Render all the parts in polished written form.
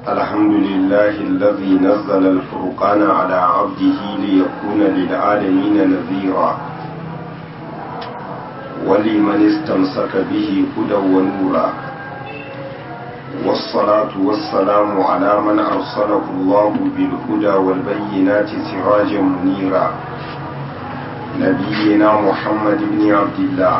الحمد لله الذي نزل الفرقان على عبده ليكون للعالمين نذيرا ولمن استمسك به هدى ونورا والصلاة والسلام على من أرسله الله بالهدى والبينات سراجا منيرا نبينا محمد بن عبد الله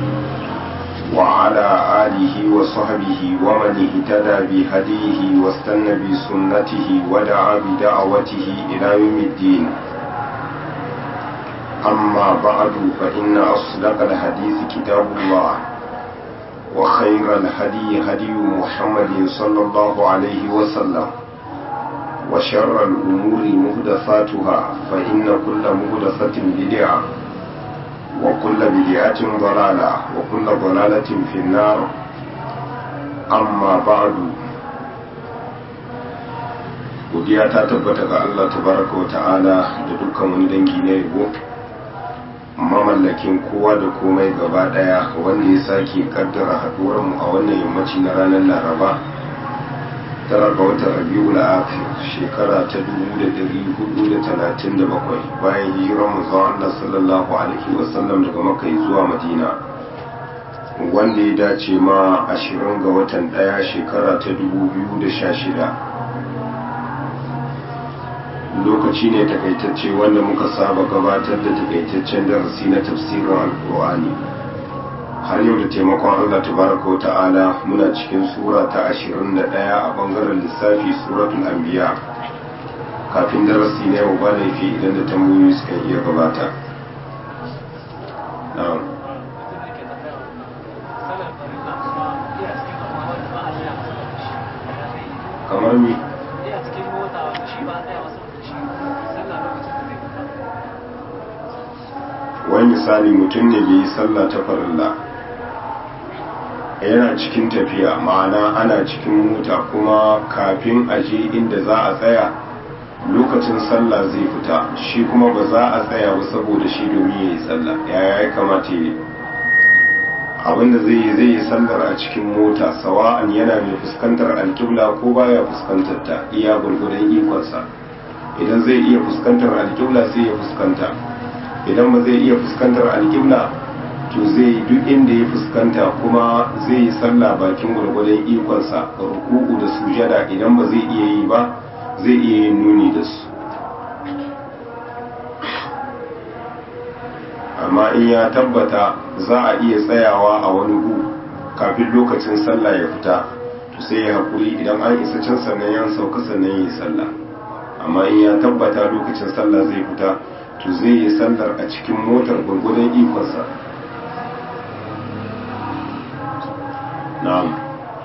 وعلى آله وصحبه ومن اهتدى بهديه واستنى بسنته ودعا بدعوته إلى يوم الدين أما بعد فإن أصدق الحديث كتاب الله وخير الهدي هدي محمد صلى الله عليه وسلم وشر الأمور محدثاتها فإن كل محدثة بدعة وكل بدعة ضلالة وكل ضلالة في النار أما بعد godiya ta tabbata ga Allah tabaraka wa ta'ala da dukkan wani dangi na yabo mamallakin kowa da komai gaba daya wanda ya sake kaddara haduwar mu a wannan yammaci na ranar Laraba tara ga watan Rabiul Akhir shekara ta 1437 bayan hijirar manzon Allah sallallahu alaihi wasallam daga Makka zuwa Madina wanda ya dace ma 20 ga watan 1 shekara ta 2016 lokaci ne takaitacce wanda muka saba gabatar da takaitaccen darasi na tafsirin alkur'ani har yau da taimakon Allah tabaraka wa ta'ala muna cikin sura ta 21 a bangaren lissafi suratul anbiya kafin darasi na yau ba laifi idan da tambayoyi suka iya gabata na'am kamar mi wani misali mutum ne bai yi sallah ta farilla yana cikin tafiya ma'ana ana cikin mota kuma kafin aje inda za a tsaya lokacin sallah zai fita shi kuma ba za a tsaya ba saboda shi domin ya yi sallah ya kamata yi abinda zai yi sallar a cikin mota sawa'an yana mai fuskantar alƙibla ko baya fuskantar ta iya gurgudan ikonsa idan zai iya fuskantar alƙibla sai ya fuskanta idan ba zai iya fuskantar alƙibla to zai duk inda ya fuskanta kuma zai yi sallah bakin gwargwadon ikonsa ruku'u da sujada idan ba zai iya yi ba zai iya yin nuni da su amma in ya tabbata za a iya tsayawa a wani gu kafin lokacin sallah ya fita to sai ya haƙuri idan an isa can sannan ya sauka sannan ya yi sallah amma in ya tabbata lokacin sallah zai fita to zai yi sallar a cikin motar gwargwadon ikonsa na'am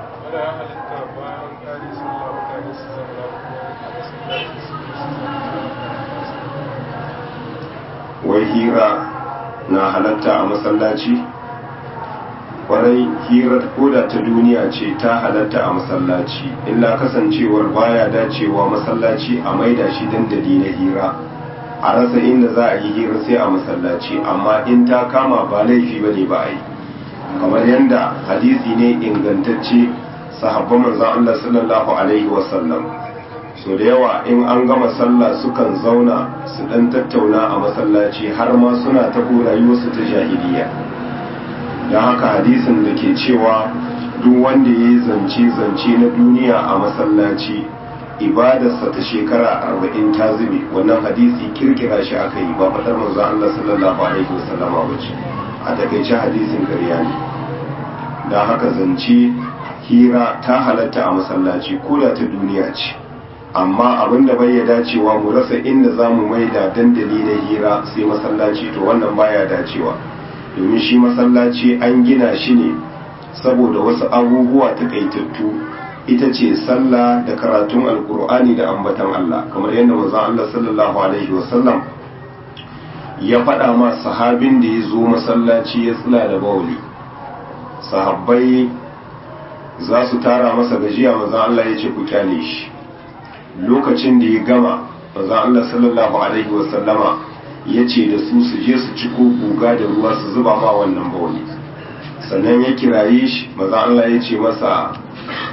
wai hira na halatta a masallaci kwarai hirar koda ta duniya ce ta halatta a masallaci illa kasancewar baya dacewa masallaci a maida shi dandali na hira a rasa inda za a yi hira sai a masallaci amma in ta kama ba laifi ba ne ba a yi kamar yadda hadisi ne ingantacce sahabban manzon Allah sallallahu alaihi wasallam so da yawa in an gama sallah sukan zauna su dan tattauna a masallaci har ma suna tabo rayuwarsu ta jahiliya don haka hadisin da ke cewa duk wanda ya yi zance na duniya a masallaci ibadarsa ta shekara 40 ta zube wannan hadisi kirkira shi aka yi ba faɗar manzon Allah sallallahu alaihi wasallama ba ce a takaice hadisin ƙarya ne don haka zance hira ta halatta a masallaci ko da ta duniya ce amma abinda bai ya dacewa mu rasa inda za mu maida dandali na hira sai masallaci to wannan baya dacewa domin shi masallaci an gina shi ne saboda wasu abubuwa takaitattu ita ce sallah da karatun alkur'ani da ambatan Allah kamar yadda manzon Allah sallallahu alaihi wasallam ya faɗa ma sahabin da ya zo masallaci ya tsila da bauli sahabbai za su tara masa gajiya manzon Allah ya ce ku kyale shi lokacin da ya gama manzon Allah sallallahu alaihi wasallama ya ce da su je su ciko guga da ruwa su zuba ma wannan bauli sannan ya kiraye shi manzon Allah ya ce masa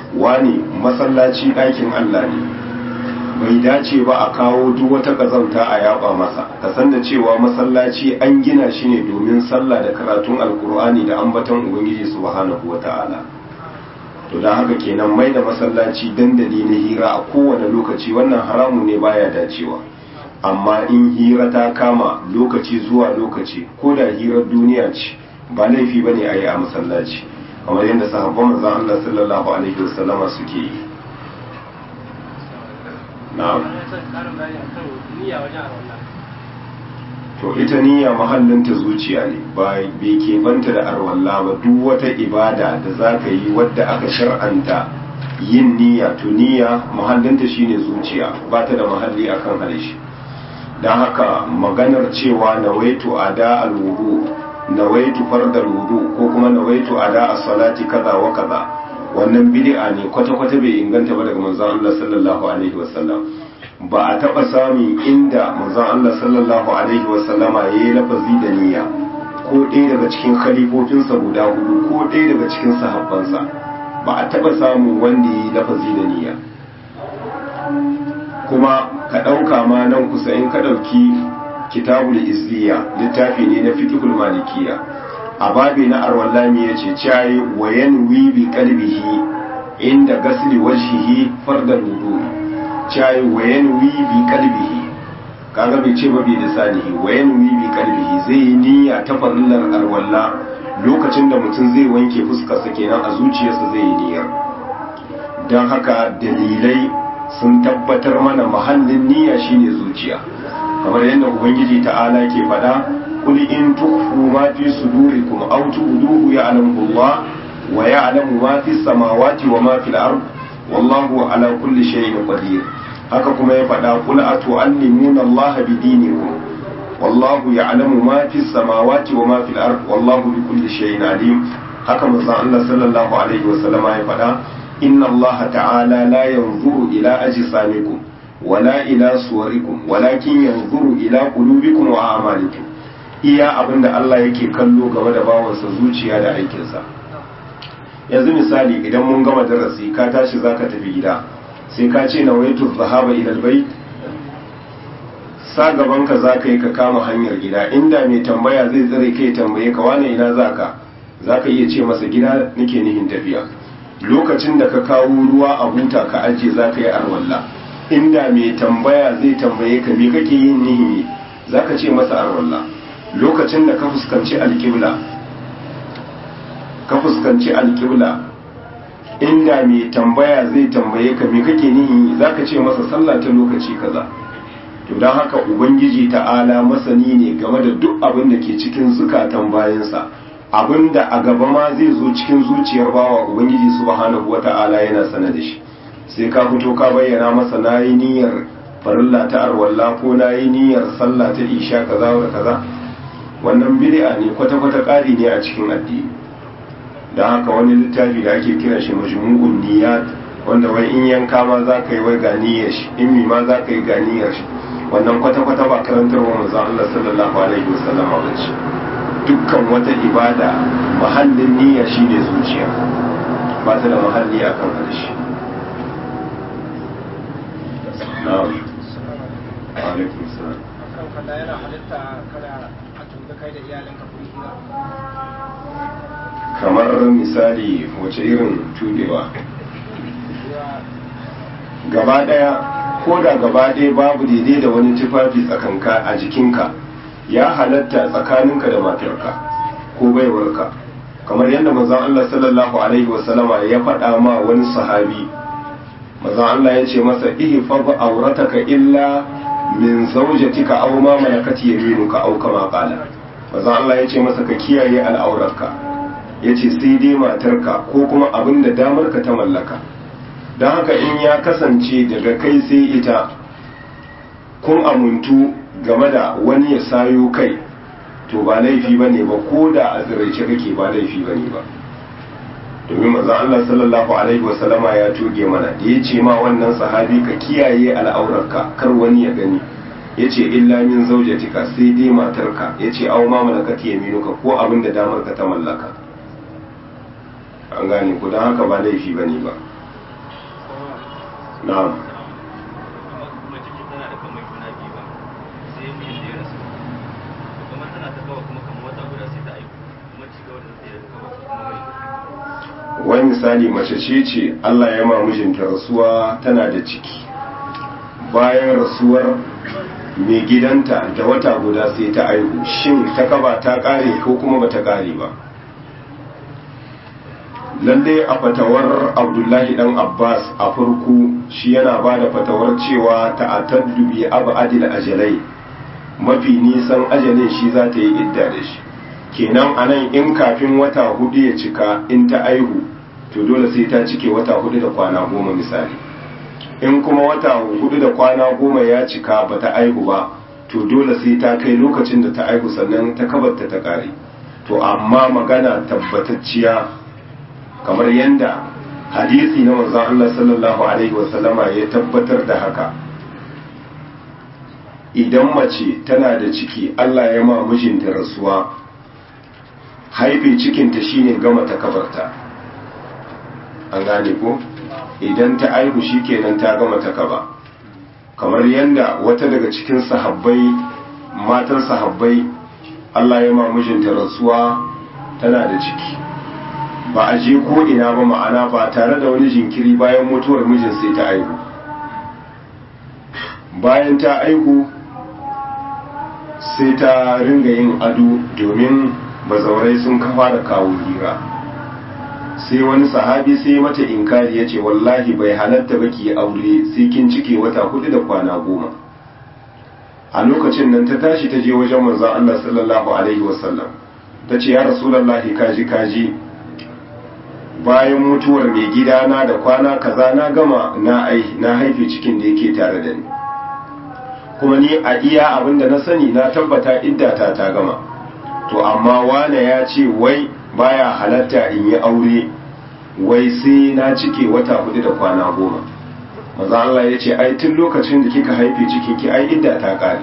wani masallaci ɗakin Allah ne, bai dace ba a kawo duk wata ƙazanta a yaba masa, ka san da cewa masallaci an gina shi ne domin sallah da karatun alkur'ani da ambaton ubangiji subhanahu wata'ala. to don haka kenan mai da masallaci dandali na hira a kowane lokaci wannan haramu ne, baya dacewa. amma in hira ta kama lokaci zuwa lokaci ko da hirar duniya ce ba laifi bane a yi a masallaci, kamar yadda sahabban manzon Allah sallallahu alaihi wasallama suke yi. na'am. to ita niyya mahallinta zuciya ne, ba bai keɓanta da arwalla ba. duk wata ibada da za ka yi wadda aka shar'anta yin niyya, to niyya mahallinta shine zuciya, ba ta da mahalli akan harshe. don haka maganar cewa nawaitu ada alwudu, nawaitu fardal wudu, ko kuma nawaitu ada as-salati kaza wa kaza, wannan bid'a ne kwata-kwata, bai inganta ba daga manzon Allah sallallahu alaihi wasallam. ba a taba samun inda manzon Allah sallallahu alaihi wasallama yayi lafazi da niyya ko ɗaya daga cikin khalifofinsa guda hudu ko ɗaya daga cikin sahabbansa, ba a taba samun wanda yayi lafazi da niyya. kuma ka ɗauka ma nan kusa in ka ɗauki kitabul izziya, littafi ne na fiqhul malikiyya, a babi na arwallami yace cai wa yanwi bi qalbihi inda gasli wajhihi fardal wudu'i, cai wa yanwi bi qalbihi, kaga bai ce ba bi lisanihi, wa yanwi bi qalbihi, zai yi niyya ta farillar arwalla lokacin da mutum zai wanke fuskarsa, kenan a zuciyarsa zai yi niyyar. don haka dalilai sun tabbatar mana mahallin niyya shine zuciya, kamar yadda ubangiji ta'ala ke faɗa, qul in tukhfu ma fi sudurikum aw tubduhu ya'lamu Allah wa ya'lamu ma fi samawati wa ma fil ard wallahu ala kulli shay'in qadir. haka kuma ya faɗa, qul atu'allimuna Allah bidinikum wallahu ya'lamu ma fi samawati wa ma fil ard wallahu bi kulli shay'in alim. haka manzon Allah sallallahu alaihi wa sallama ya faɗa, inna Allah ta'ala la yanzuru ila ajsamikum wala ila suwarikum walakin yanzuru ila qulubikum wa a'malikum. iya abinda Allah yake kallo game da bawansa zuciya da aikinsa. yanzu misali idan mun gama darasi ka tashi zaka tafi gida, sai ka ce nawaitu dhahaba ila albayt, sa gaban ka zaka yi ka kama hanyar gida, inda mai tambaya zai tsare kai tambaye ka wane ina zaka iya ce masa gida nake nihin tafiya. lokacin da ka kawo ruwa a buta ka ajiye za ka yi arwalla, inda mai tambaya zai tambaye ka me kake yin nihi za ka ce masa arwalla. lokacin da ka fuskanci alƙibla inda mai tambaya zai tambaye ka me kake nihi za ka ce masa sallah ta lokaci kaza. to don haka ubangiji ta'ala masani ne game da duk abin da ke cikin zukatan bayansa, abinda a gaba ma zai zo cikin zuciyar bawa ubangiji subhanahu wata'ala yana sana da shi. sai ka fito ka bayyana masa nayi niyyar farilla ta arwalla ko nayi niyyar sallah ta isha kaza da kaza, wannan bid'a ne kwata-kwata, ƙari ne a cikin addini. don haka wani littafi da ake kira shi majmu'un niyyat, wanda wai in yanka ma za ka yi wai ga niyyar shi, in mi ma za ka yi ga niyyar shi, wannan kwata-kwata ba karantarwa manzon Allah sallallahu alaihi wasallam ba ce. dukkan wata ibada mahallin niyya shine zuciya, ba ta da mahalli akan harshe. na'am. alaikum salam. kada yana halitta kada a tuba kai da iyalinka kun hira, kamar misali wace irin tudewa? gaba daya, ko da gaba daya babu daidai da wani tufafi tsakanka a jikinka, ya halatta tsakaninka da matarka ko baiwarka, kamar yadda manzon Allah sallallahu alaihi wasallama ya faɗa ma wani sahabi. manzon Allah ya ce masa, ihfaz aurataka illa min zawjatika aw ma malakat yaminuka aw kama qala. manzon Allah ya ce masa ka kiyaye al'aurarka, yace sai dai matarka ko kuma abinda damarka ta mallaka. don haka in ya kasance daga kai sai ita kun amuntu game da wani ya sayo kai, to ba laifi ba ne ba, ko da a ziraice kake ba laifi ba ne ba. domin manzon Allah sallallahu alaihi wasallama ya toge mana da ya ce ma wannan sahabi ka kiyaye al'aurarka kar wani ya gani, ya ce illa min zaujatika, sai dai matarka, ya ce au ma malakat yaminuka, ko abin da damar ka ta mallaka. an gane ku, don haka ba laifi ba ne ba. na'am mace ce tana da kamar juna biyu ba sai mijin da ya rasu kuma tana ta kawo kuma kamar wata guda sai ta aiki kuma ci gaba da zai kawo kuma mai wani misali mace ce Allah ya ma mijinta rasuwa tana da ciki bayan rasuwar mai gidanta da wata guda sai ta aihu shin ta kaba ta kare ko kuma bata kare ba lalle a fatawar Abdullahi dan Abbas a farko shi yana ba da fatawar cewa ta'attadu bi abadil ajalai mafi nisan ajalin shi za ta yi idda da shi kenan anan in kafin wata hudu ya cika in ta aihu to dole sai ta cike wata hudu da kwana 10 misali in kuma wata hudu da kwana 10 ya cika bata aihu ba to dole sai ta kai lokacin da ta aihu sannan ta kabarta ta kare to amma magana tabbatacciya kamar yanda hadisi na manzon Allah sallallahu alaihi wasallama ya tabbatar da haka idan mace tana da ciki Allah ya ma mijinta rasuwa haife cikinta shine gama ta kabarta an gane ko idan ta aihu shikenan ta gama ta kaba kamar yanda wata daga cikin sahabbai matan sahabbai Allah ya ma mijinta rasuwa tana da ciki ba a je ko ina ba ma'ana ba tare da wani jinkiri bayan mutuwar mijin sai ta aihu bayan ta aihu sai ta ringa yin ado domin bazaurai sun kafa da kawo hira sai wani sahabi sai mata inkari ya ce wallahi bai halatta ba ki aure sai kin cike wata 4 da kwana 10 a lokacin nan ta tashi ta je wajen manzon Allah sallallahu alaihi wasallam ta ce ya rasulullahi kaji bayan mutuwar mai gidana da kwana kaza na gama na haife cikin da yake tare da ni kuma ni a iya abinda na sani na tabbata iddata ta gama to amma wane ya ce wai baya halatta in yi aure wai sai na cike wata 4 da kwana 10 maza Allah ya ce ai tun lokacin da kika haife cikin ki ai idda ta kare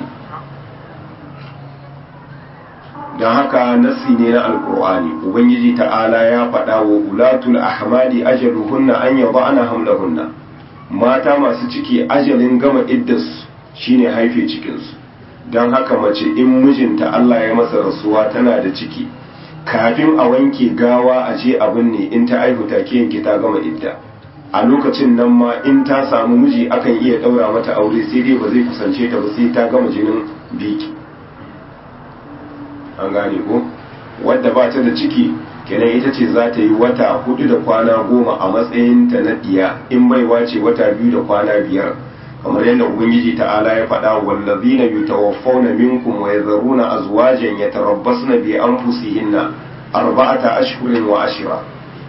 don haka nasi ne na alkur'ani ubangiji ta'ala ya faɗa wa ulatul ahmadi ajaluhunna an yada'na hamlahunna mata masu ciki ajalin gama iddas shine haife cikinsu don haka mace in mijinta Allah ya masa rasuwa tana da ciki kafin a wanke gawa a je abin ne in ta aihu take yanke ta gama idda a lokacin nan ma in ta samu miji akan iya daura mata aure sai dai ba zai kusance ta ba sai ta gama jinin biki an gane ko wadda ba ta da ciki kenan ita ce za ta yi wata 4 da kwana 10 a matsayin ta na diya in baiwa ce wata 2 da kwana 5 kamar yadda ubangiji ta'ala ya faɗa wallazina yutawaffawna minkum wa yadharuna azwajan yatarabbasna bi anfusihinna 4 ashhurin wa ashra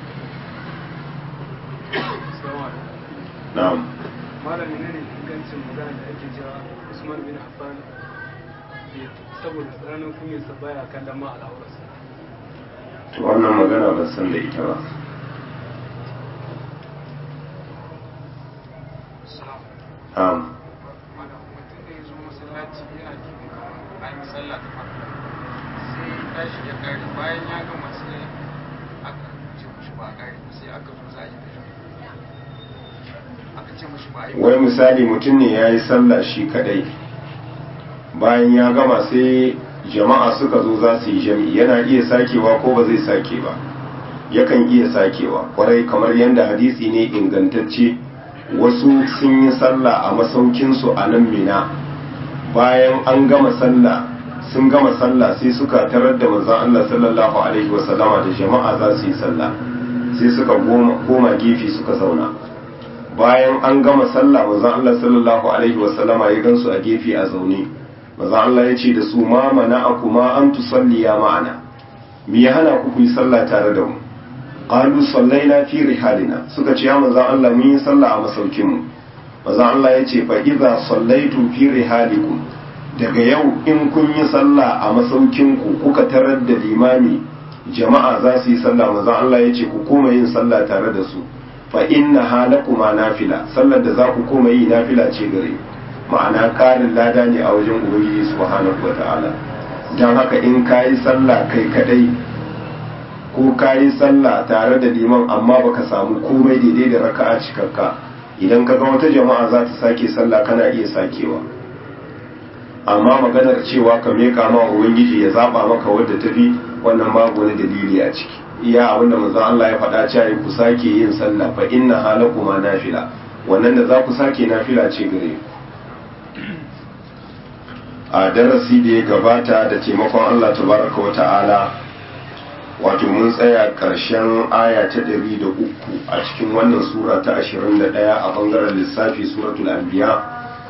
na'am malami ne ingancin magana da ake cewa Usman bin Affan saboda tsananin kunyarsa baya kallon ma al'aurarsa to wannan magana ban san da ita ba mutum da ya zo masallaci yana cikin an yi sallah ta farko sai tashi ya kare bayan ya gama sai aka ce mushi ba a kare sai aka zo za a yi tafiya aka ce mushi ba a yi wai misali mutum ne ya yi sallah shi kadai bayan ya gama sai jama'a suka zo za su yi jami'i yana iya sakewa ko ba zai sake ba yakan iya sakewa kwarai kamar yadda hadisi ne ingantacce wasu sun yi sallah a masaukinsu a nan mina bayan an gama sallah sun gama sallah sai suka tarar da manzon Allah sallallahu alaihi wasallama da jama'a za su yi sallah sai suka koma gefe suka zauna bayan an gama sallah manzon Allah sallallahu alaihi wasallama ya gansu a gefe a zaune manzon Allah ya ce da su ma mana'akuma an tusalliya ma'ana me ya hana ku yi sallah tare da mu qalu sallaina fi rihalina suka ce ya manzon Allah mun yi sallah a masaukin mu manzon Allah ya ce fa idza sallaitum fi rihalikum daga yau in kun yi sallah a masaukin ku kuka tarar da limami jama'a za su yi sallah manzon Allah ya ce ku koma yin sallah tare da su fa inna halakuma nafila sallar da za ku koma yi nafila ce gare ma'ana karin lada ne a wajen ubangiji subhanahu wataala dan haka in kayi sallah kai kadai ko kayi sallah tare da liman amma baka samu komai daidai da raka'a cikakka idan ka ga wata jama'a za ta sake sallah kana iya sakewa, amma maganar cewa ka meka ma ubangiji ya zaba maka wadda tafi, wannan babu wani dalili a ciki. iya abinda manzon Allah ya faɗa cewa ku sake yin sallah fa inna halakuma nafila, wannan da za ku sake nafila ce gare ku. A darasi da ya gabata da taimakon Allah tabaraka wa ta'ala, wato mun tsaya ƙarshen aya ta 103 a cikin wannan sura ta 21 a bangaren lissafi suratul anbiya,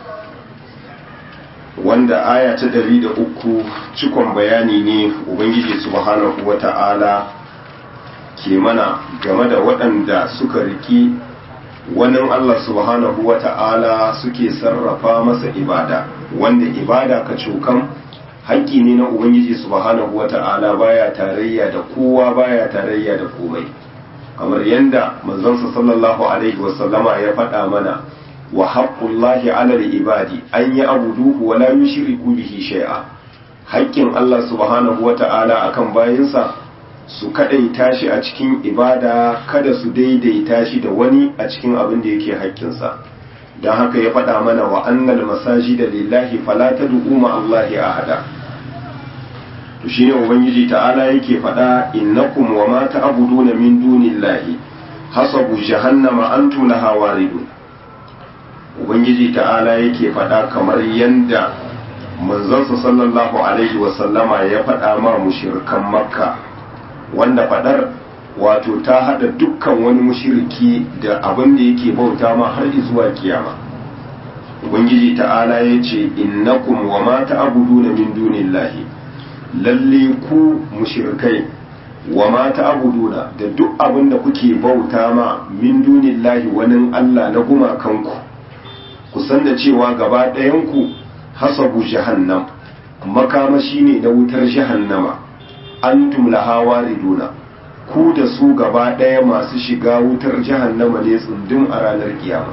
wanda aya ta 103 cikon bayani ne ubangiji subhanahu wa ta'ala ke mana game da waɗanda suka riki wani Allah subhanahu wa ta'ala suke sarrafa masa ibada, wanda ibada ka cokan haƙƙi ne na ubangiji subhanahu wa ta'ala, baya tarayya da kowa, baya tarayya da komai, kamar yanda manzonsa sallallahu alaihi wasallama ya faɗa mana wa haqqullahi 'alal ibadi an ya'buduhu wa la yushriku bihi shay'a. Haƙƙin Allah subhanahu wa ta'ala akan bayinsa su kadaita shi a cikin ibada, kada su daidaita shi da wani a cikin abin da yake haƙƙinsa. don haka ya faɗa mana wa annal masajida lillahi fala tad'u ma Allahi ahada. To shine ubangiji ta'ala yake faɗa innakum wa ma ta'buduna min dunillahi hasabu jahannama antum laha waridun. Ubangiji ta'ala yake faɗa kamar yanda manzansa sallallahu alaihi wa sallama ya faɗa ma mushrikan makka, wanda faɗar wato ta hada dukkan wani mushriki da abin da yake bauta ma har zuwa kiyama. Ubangiji ta'ala ya ce innakum wa ma ta'buduna min dunillahi, lalle ku mushrikai wa ma ta'buduna da duk abin da kuke bauta ma min dunillahi wani Allah na gumakanku, ku san da cewa gaba ɗayan ku hasabu jahannam, makamashi ne na wutar jahannama, antum laha wariduna, ku da su gaba ɗaya masu shiga wutar jahannama ne tsundum a ranar kiyama.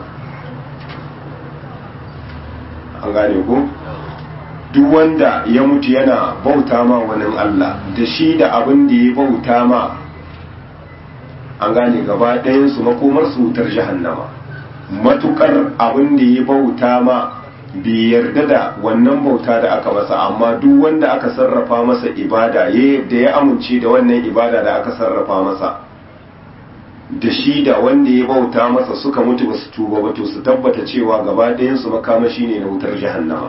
An gane ko? Duk wanda ya mutu yana bauta ma wani Allah da shi da abin da ya bauta ma, an gane gaba ɗayansu makomar su wutar jahannama. Matukar abin da ya bauta ma bai yarda da wannan bauta da aka masa, amma duk wanda aka sarrafa masa ibada da ya amince da wannan ibada da aka sarrafa masa, da shi da wanda ya bauta masa suka mutu basu tuba ba, to su tabbata cewa gaba ɗayansu makamashi ne na wutar jahannama.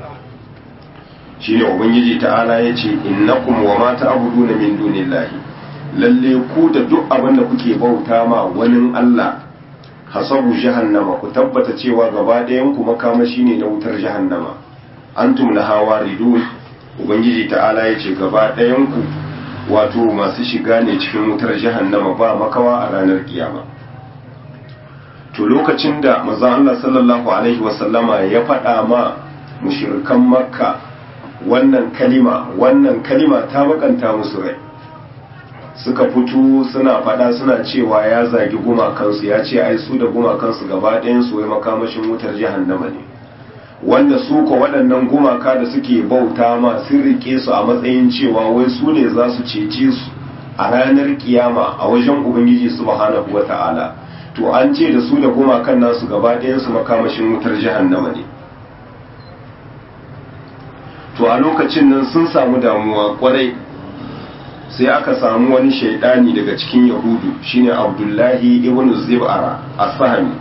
Shine ubangiji ta'ala ya ce innakum wa ma ta'buduna min dunillahi, lalle ku da duk abin da kuke bauta ma wani Allah hasabu jahannama, ku tabbata cewa gaba ɗayan ku makamashi ne na wutar jahannama, antum laha waridun. Ubangiji ta'ala ya ce gaba ɗayan ku wato masu shiga ne cikin wutar jahannama ba makawa a ranar kiyama. To lokacin da manzon Allah sallallahu alaihi wasallama ya faɗa ma mushrikan makka wannan kalima ta bakanta musu rai, suka fito suna fada suna cewa ya zagi gumakansu, ya ce ai su da gumakansu gaba ɗayansu wai makamashin wutar jahannama ne, wanda su ko waɗannan gumaka da suke bauta ma sun rike su a matsayin cewa wai su ne za su cece su a ranar kiyama a wajen ubangiji subhanahu wata'ala. To an ce da su da gumakan nasu gaba ɗayansu makamashin wutar jahannama ne. To a lokacin nan sun samu damuwa kwarai, sai aka samu wani shaidani daga cikin yahudu shine abdullahi ibn zib'ara as-sahmi.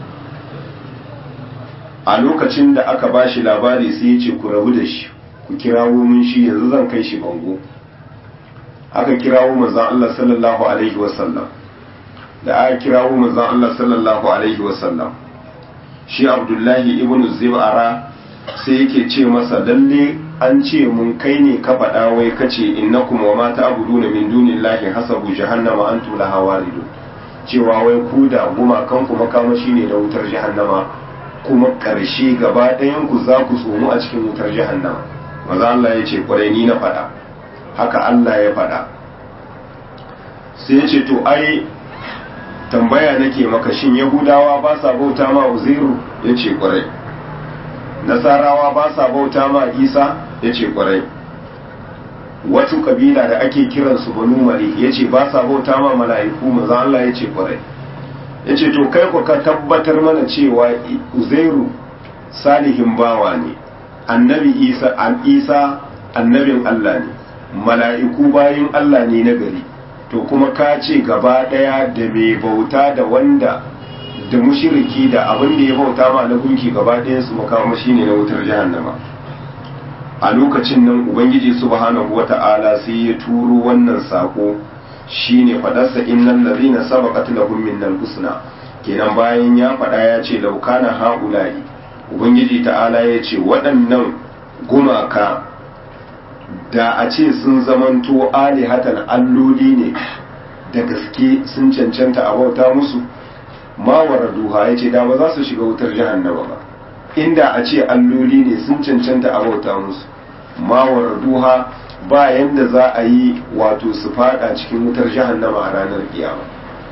A lokacin da aka bashi labari sai ya ce ku rabu da shi, ku kirawo mun shi, yanzu zan kai shi bango. Aka kirawo manzon Allah sallallahu alaihi wasallam, da aka kirawo manzon Allah sallallahu alaihi wasallam, shi abdullahi ibn zib'ara sai yake ce masa lalle an ce mun kai ne ka faɗa wai kace innakum wa ma ta'buduna min dunillahi hasabu jahannama antum laha waridun, cewa wai ku da gumakan ku makamashi ne da wutar jahannama, kuma ƙarshe gaba ɗayan ku za ku tsomu a cikin wutar jahannama. Maza Allah ya ce kwarai ni na faɗa, haka Allah ya faɗa. Sai ya ce to ai tambaya nake maka, shin Yahudawa ba sa bauta ma Uzairu? Ya ce kwarai. Nasarawa ba sa bauta ma Isa? Ya ce kwarai. Wata kabila da ake kiransu Banu Malik ya ce ba sa bauta ma mala'iku? Maza Allah ya ce kwarai. yace to kai ku ka tabbatar mana cewa Uzairu salihin bawa ne, annabi Isa annabin Allah ne, mala'iku bayin Allah ne na gari, to kuma ka ce gaba ɗaya da mai bauta da wanda da mushiriki da abin da ya bauta ma na gunki gaba ɗayan su makamashi ne na wutar jahannama. A lokacin nan Ubangiji subhanahu wata'ala sai ya turo wannan sako shine fadarsa innal ladhina sabaqat lahum minnal husna, kenan bayan ya faɗa ya ce laukana haula'i, Ubangiji ta'ala ya ce waɗannan gumaka da a ce sun zamanto alihatan alloli ne da gaske sun cancanta a bauta musu, ma waraduha ya ce da ba za su shiga wutar jahannama ba. Inda a ce alloli ne sun cancanta a bauta musu, ma waraduha ba yanda za a yi wato su fada cikin wutar jahannama a ranar kiyama.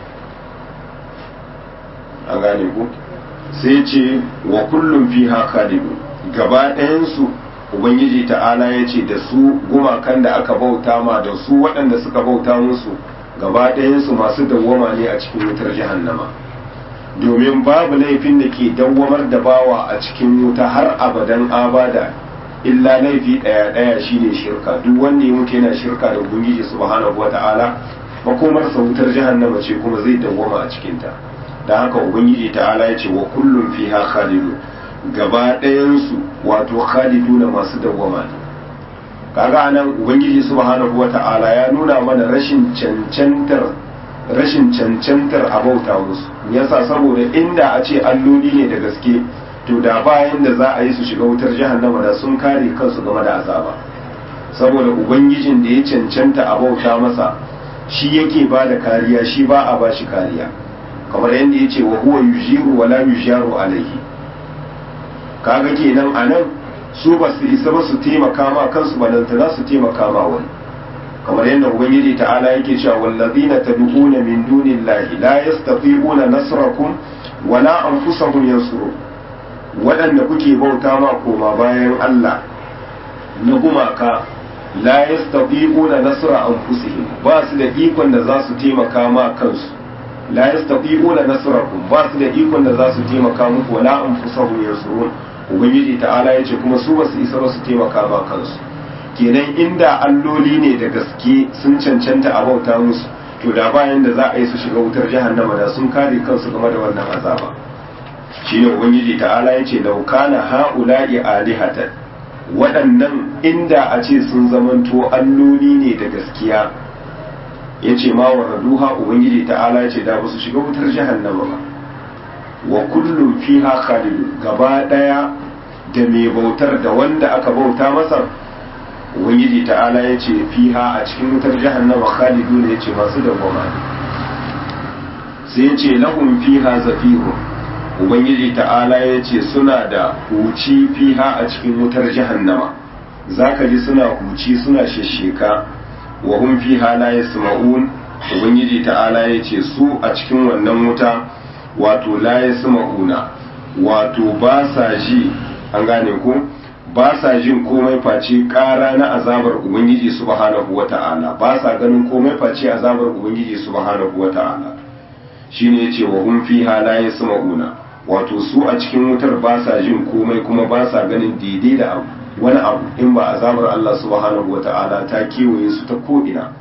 an gane ku sai ce wa kullum fiha khalidun, gaba ɗayansu ubangiji ta'ala ya ce da su gumakan da aka bauta ma da su waɗanda suka bauta musu gaba ɗayansu masu dawwama ne a cikin wutar jahannama, domin babu laifin da ke dawwamar da bawa a cikin wuta har abadan abada illa laifi ɗaya shine shirka. Duk wanda ya mutu yana shirka da ubangiji subhanahu wata'ala makomarsa wutar jahannama ce kuma zai dawwama a cikinta. da haka ubangiji ta'ala ya ce wa kullum fiha khalidu, gaba ɗayansu wato khalidu na masu dawwama ne. kaga anan ubangiji subhanahu wata'ala ya nuna mana rashin cancantar abauta musu. yasa saboda inda a ce alloli ne da gaske to da bayan da za a yi su shiga wutar jahannama da sun kare kansu game da azaba, saboda ubangijin da ya cancanta abauta masa shi yake ba da kariya, shi ba a ba shi kariya, kamar yadda ya ce wa huwa yujiru wa la yujaru alaihi. kaga kenan anan su ba su isa ba su taimaka ma kansu balantana su taimaka ma wani, kamar yadda ubangiji ta'ala yake cewa wallazina tad'una min dunillahi la yastati'una nasrakum wala anfusahum yansurun, waɗanda kuke bauta ma koma bayan Allah na gumaka la yastati'una nasra anfusihim, ba su da ikon da za su taimaka ma kansu, la yastati'una nasrakum, ba su da ikon da za su taimaka muku wala anfusahum yansurun. ubangiji ta'ala yace kuma su ba su isa ba su taimaka ma kansu. kenan inda alloli ne da gaske sun cancanta a bauta musu to da bayan da za a yi su shiga wutar jahannama da sun kare kansu game da wannan azaba. shine ubangiji ta'ala yace law kana haula'i alihatan, waɗannan inda a ce sun zamanto alloli ne da gaskiya yace ma waraduha, ubangiji ta'ala yace da ba su shiga wutar jahannama ba. wa kullum fiha khalidun, gaba daya da mai bautar da wanda aka bauta masa ubangiji ta'ala ya ce fiha a cikin wutar jahannama khalidun ya ce masu dawwama ne. sai ya ce lahum fiha zafirun, ubangiji ta'ala ya ce suna da huci fiha a cikin wutar jahannama, zaka ji suna huci suna shesheka. wa hum fiha la yasma'un, ubangiji ta'ala ya ce su a cikin wannan wuta wato la yasma'una, wato ba sa ji, an gane ko ba sa jin komai face ƙara na azabar ubangiji subhanahu wata'ala, ba sa ganin komai face azabar ubangiji subhanahu wata'ala. shine yace wa hum fiha la yasma'una, wato su a cikin wutar ba sa jin komai kuma ba sa ganin daidai da abu wani abu in ba azabar Allah subhanahu wata'ala ta kewaye su ta ko'ina.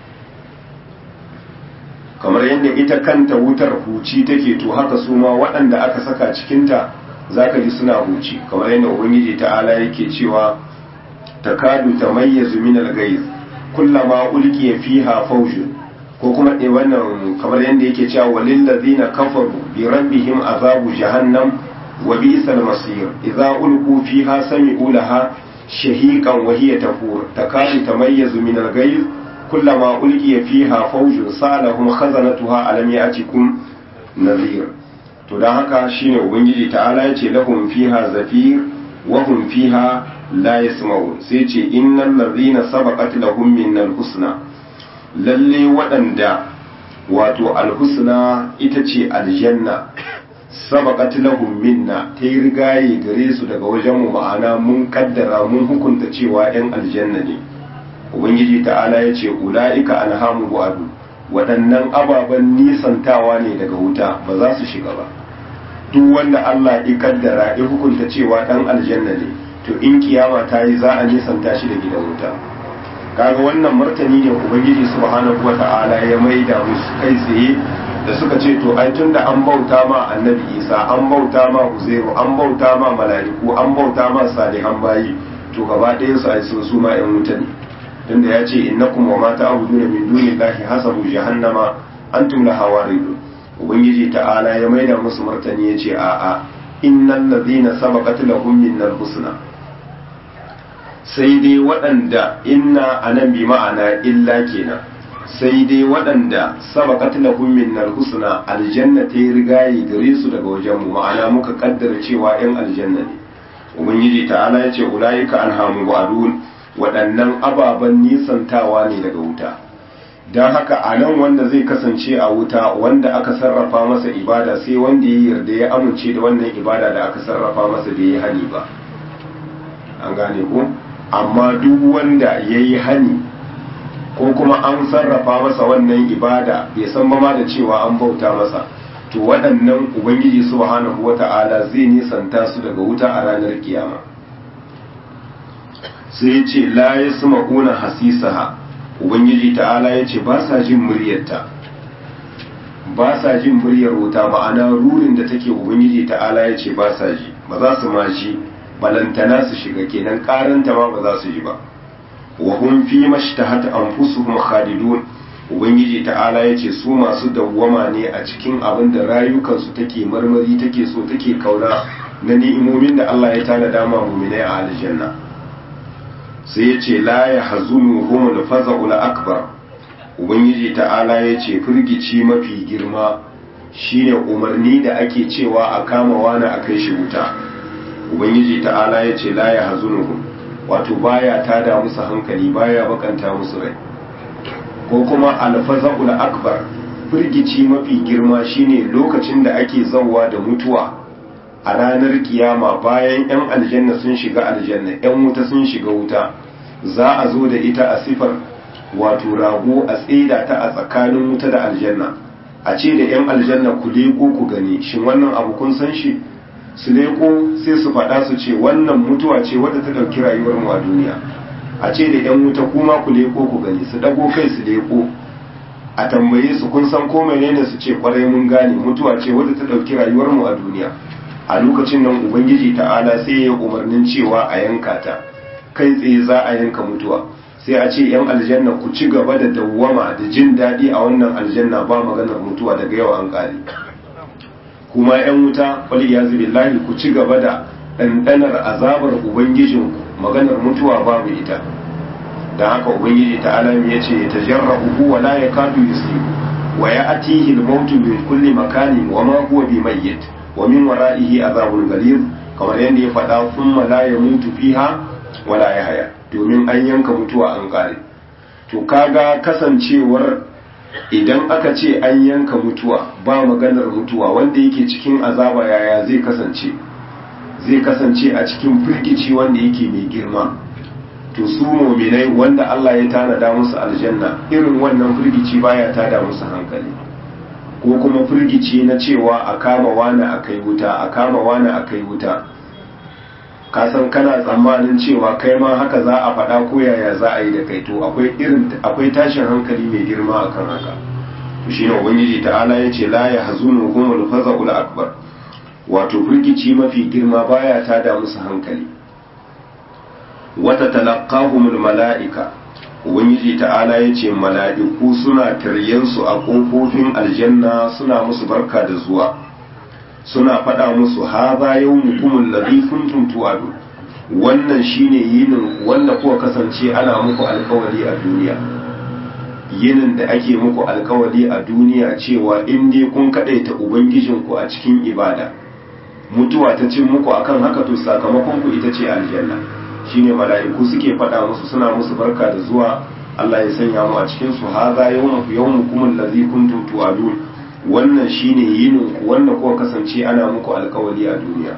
kamar yadda ita kanta wutar huci take, to haka su ma waɗanda aka saka cikinta zaka ji suna huci, kamar yadda ubangiji ta'ala yake cewa takadu tamayyazu min al-ghayz kullama ulqiya fiha fawjun, ko kuma wannan kamar yadda yake cewa walil ladina kafaru bi rabbihim azabu jahannam wa bi'sal masir idza ulqu fiha sami'u laha shahiqan wa hiya tafur takadu tamayyazu min al-ghayz kullama ulqiya fiha fawjun salahum khazanatuha alam ya'tikum nadhir. to dan haka shine ubangiji ta'ala yace lahum fiha zafir wa hum fiha la yasma'un. sai ce innal ladhina sabaqat lahum minnal husna, lalle waɗanda wato alhusna ita ce aljanna, sabaqat lahum minna, ta yi rigaye gare su daga wajenmu, ma'ana mun kaddara mun hukunta cewa 'yan aljanna ne. ubangiji ta'ala ya ce ula'ika alhamu wa'adu, waɗannan ababen nisantawa ne daga wuta ba za su shiga ba. Duk wanda Allah ya kaddara ya hukunta cewa ɗan aljanna ne, to in kiyama ta yi za a nisanta shi da gidan wuta. Kaga wannan martani ne Ubangiji subhanahu wata'ala ya maida musu kai tsaye da suka ce to ai tunda an bauta ma annabi Isa, an bauta ma Uzairu, an bauta ma mala'iku, an bauta ma salihan bayi, to gaba ɗayan su ai sun suma ƴan wuta ne. Tunda ya ce innakum wa ma ta'buduna min dunillahi hasabu jahannama antum laha waridun. Ubangiji ta'ala ya maida musu martani ya ce a'a innal ladhina sabaqat lahum minnal husna, sai dai waɗanda inna anan bi ma'ana illa kenan, sai dai waɗanda sabaqat lahum minnal husna, aljanna ta yi rigayi gare su daga wajen mu, ma'ana muka kaddara cewa ƴan aljanna ne. Ubangiji ta'ala ya ce ulaika anhamu ba'dun, waɗannan ababen nisantawa ne daga wuta. Don haka a nan wanda zai kasance a wuta, wanda aka sarrafa masa ibada, sai wanda ya yarda ya amince da wannan ibada da aka sarrafa masa bai yi hani ba, an gane ko? Amma duk wanda ya yi hani ko kuma an sarrafa masa wannan ibada bai san ba ma da cewa an bauta masa, to waɗannan Ubangiji subhanahu wata'ala zai nisanta su daga wuta a ranar kiyama. Sai ce la yasma'una hasisaha, Ubangiji ta'ala ya ce ba sa jin muryarta, ba sa jin muryar wuta, ma'ana rurin da take Ubangiji ta'ala ya ce ba sa ji, ba za su ma ji balantana su shiga, kenan karanta ma ba za su ji ba. wa hum fi mashtahat anfusuhum khalidun, Ubangiji ta'ala ya ce su masu dawwama ne a cikin abin da rayukansu take marmari, take so, take kauna na ni'imomin da Allah ya tanada ma mu'minai a aljanna. Sai ya ce la ya hazunu humul faza'ul akbar, Ubangiji ta'ala ya ce firgici mafi girma shine umarni da ake cewa a kama wani a kai shi wuta. Ubangiji ta'ala ya ce la ya hazunuhum, wato baya tada musu hankali, baya bakanta musu rai. Ko kuma alfaza'ul akbar, firgici mafi girma shine lokacin da ake zawwa da mutuwa a ranar kiyama, bayan 'yan aljanna sun shiga aljanna, 'yan wuta sun shiga wuta, za a zo da ita a sifar wato rago, a tseda ta a tsakanin wuta da aljanna, a ce da 'yan aljanna ku leko ku gani, shin wannan abu kun san shi? Su leko sai su faɗa su ce wannan mutuwa ce wadda ta ɗauki rayuwar mu a duniya. A ce da 'yan wuta kuma ku leko ku gani, su ɗago kai su leko, a tambaye su kun san ko menene, su ce kwarai mun gane, mutuwa ce wadda ta ɗauki rayuwar mu a duniya. A lokacin nan Ubangiji ta'ala sai ya umarnin cewa a yanka ta, kai tsaye za a yanka mutuwa. Sai a ce 'yan aljanna ku ci gaba da dawwama da jin daɗi a wannan aljanna, ba maganar mutuwa, daga yau an ƙare. Kuma 'yan wuta wal iyazu billahi ku ci gaba da ɗanɗanar azabar ubangijinku, maganar mutuwa babu ita. Da haka Ubangiji ta'ala ya ce ta jarrabu wa la yakadu yusibu wa ya'tihi al-mautu min kulli makanin wa ma huwa bimayyit wa min wara'ihi azabun ghalid, kamar yadda ya faɗa thumma la yamutu fiha wa la yahya, domin an yanka mutuwa an kare. To kaga kasancewar idan aka ce an yanka mutuwa, ba maganar mutuwa, wanda yake cikin azaba yaya zai kasance? Zai kasance a cikin firgici wanda yake mai girma. To su mu'minai wanda Allah ya tanada musu aljanna, irin wannan firgici baya tada musu hankali, ko kuma firgici na cewa a kama wani a kai wuta, a kama wani a kai wuta. Ka san kana tsammanin cewa kai ma haka za a faɗa ko yaya za a yi da kai, to akwai tashin hankali mai girma akan haka. To shine Ubangiji ta'ala ya ce la yahzunu humul faza'ul akbar, wato firgici mafi girma baya tada musu hankali. Wata talaqqahumul mala'ika, Ubangiji ta'ala ya ce mala'iku suna taryensu a ƙofofin aljanna, suna musu barka da zuwa, suna faɗa musu haza yawmukumul ladhi kuntum tu'adu, wannan shine yinin wanda kuka kasance ana muku alkawari a duniya, yinin da ake muku alkawari a duniya cewa in dai kun kadaita ubangijinku a cikin ibada, mutuwa ta cin muku akan haka, to sakamakon ku ita ce aljanna. Shine mala'iku suke faɗa musu, suna musu barka da zuwa, Allah ya sanya mu a cikin su. haza yawmukumul ladhi kuntum tu'adun, wannan shine yinin ku wanda kuka kasance ana muku alkawari a duniya.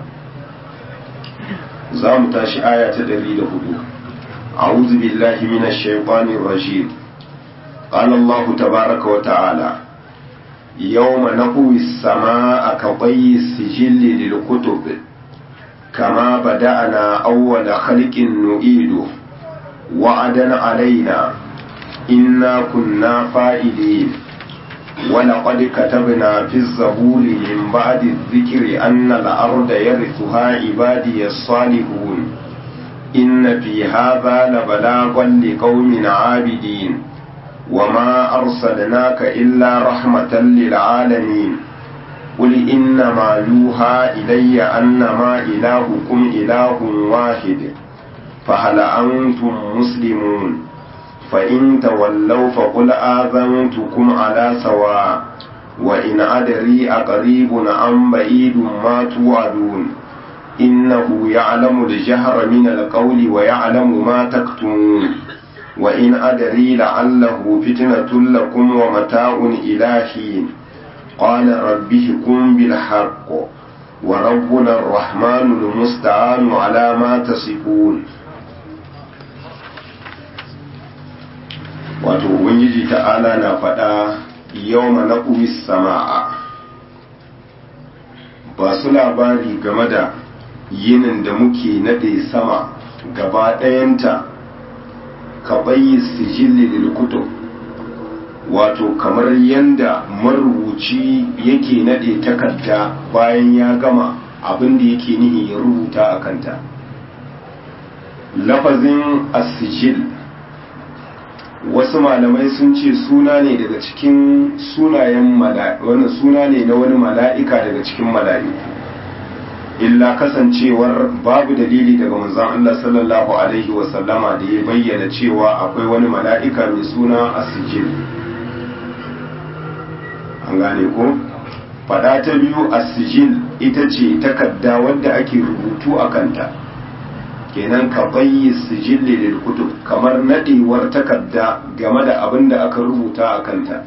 Za mu tashi aya ta 104. A'udhu billahi minash shaitanir rajim. قال الله تبارك وتعالى يوم نطوي السماء كطي السجل للكتب كما بدأنا أول خلق نعيده وعدا علينا إنا كنا فاعلين ولقد كتبنا في الزبور من بعد الذكر أن الأرض يرثها عبادي الصالحون إن في هذا لبلاغا لقوم عابدين وما أرسلناك إلا رحمة للعالمين قل إنما يوحى إلي أنما إلهكم إله واحد فهل أنتم مسلمون فإن تولوا فقل آذنتكم على سواء وإن أدري أقريب أم بعيد ما توعدون إنه يعلم الجهر من القول ويعلم ما تكتمون وإن أدري لعله فتنة لكم ومتاع إلى حين قال رب احكم بالحق وربنا الرحمن المستعان على ما تصفون. wato ubangiji ta'ala na faɗa yawma naqwi sama'a, ba su labari game da yinin da muke nade sama gaba ɗayanta ka bayyi sijilli lil kutub, wato kamar yanda marubuci yake nade takarda bayan ya gama abin da yake nihi ya rubuta a kanta. Lafazin as-sijil wasu malamai sun ce suna ne daga cikin sunayen wani suna ne na wani mala'ika daga cikin mala'iku, illa kasancewar babu dalili daga manzon Allah sallallahu alaihi wasallama da ya bayyana cewa akwai wani mala'ika mai suna as-sijil. An gane ko? Fada ta biyu as-sijil ita ce takarda wadda ake rubutu a kanta, kenan ka bayyi sijilli lil kutub, kamar nadewar takarda game da abin da aka rubuta a kanta.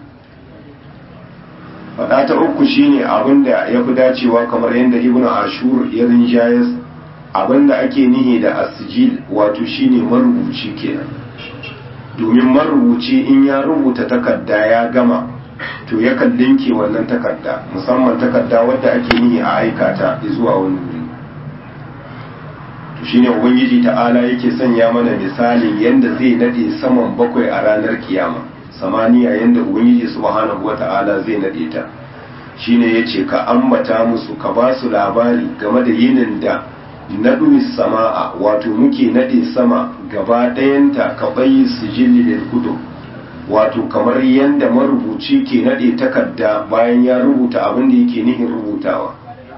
Fada ta uku shine abin da ya fi dacewa kamar yadda Ibn Ashur ya rinjayes, abin da ake nihi da asijil wato shine marubuci kenan, domin marubuci in ya rubuta takarda ya gama to yakan linke wannan takarda, musamman takarda wadda ake nihi a aikata zuwa wani wuri. Shine ubangiji ta'ala yake sanya mana misalin yanda zai nade saman bakwai a ranar kiyama, samaniya yanda ubangiji subhanahu wata'ala zai nade ta. Shine yace ka ambata musu, ka ba su labari game da yinin da nadu sama'a, wato muke nade sama gaba ɗayanta ka bayyi sijilli lil kutub, wato kamar yanda marubuci ke nade takarda bayan ya rubuta abin da yake nihin rubutawa.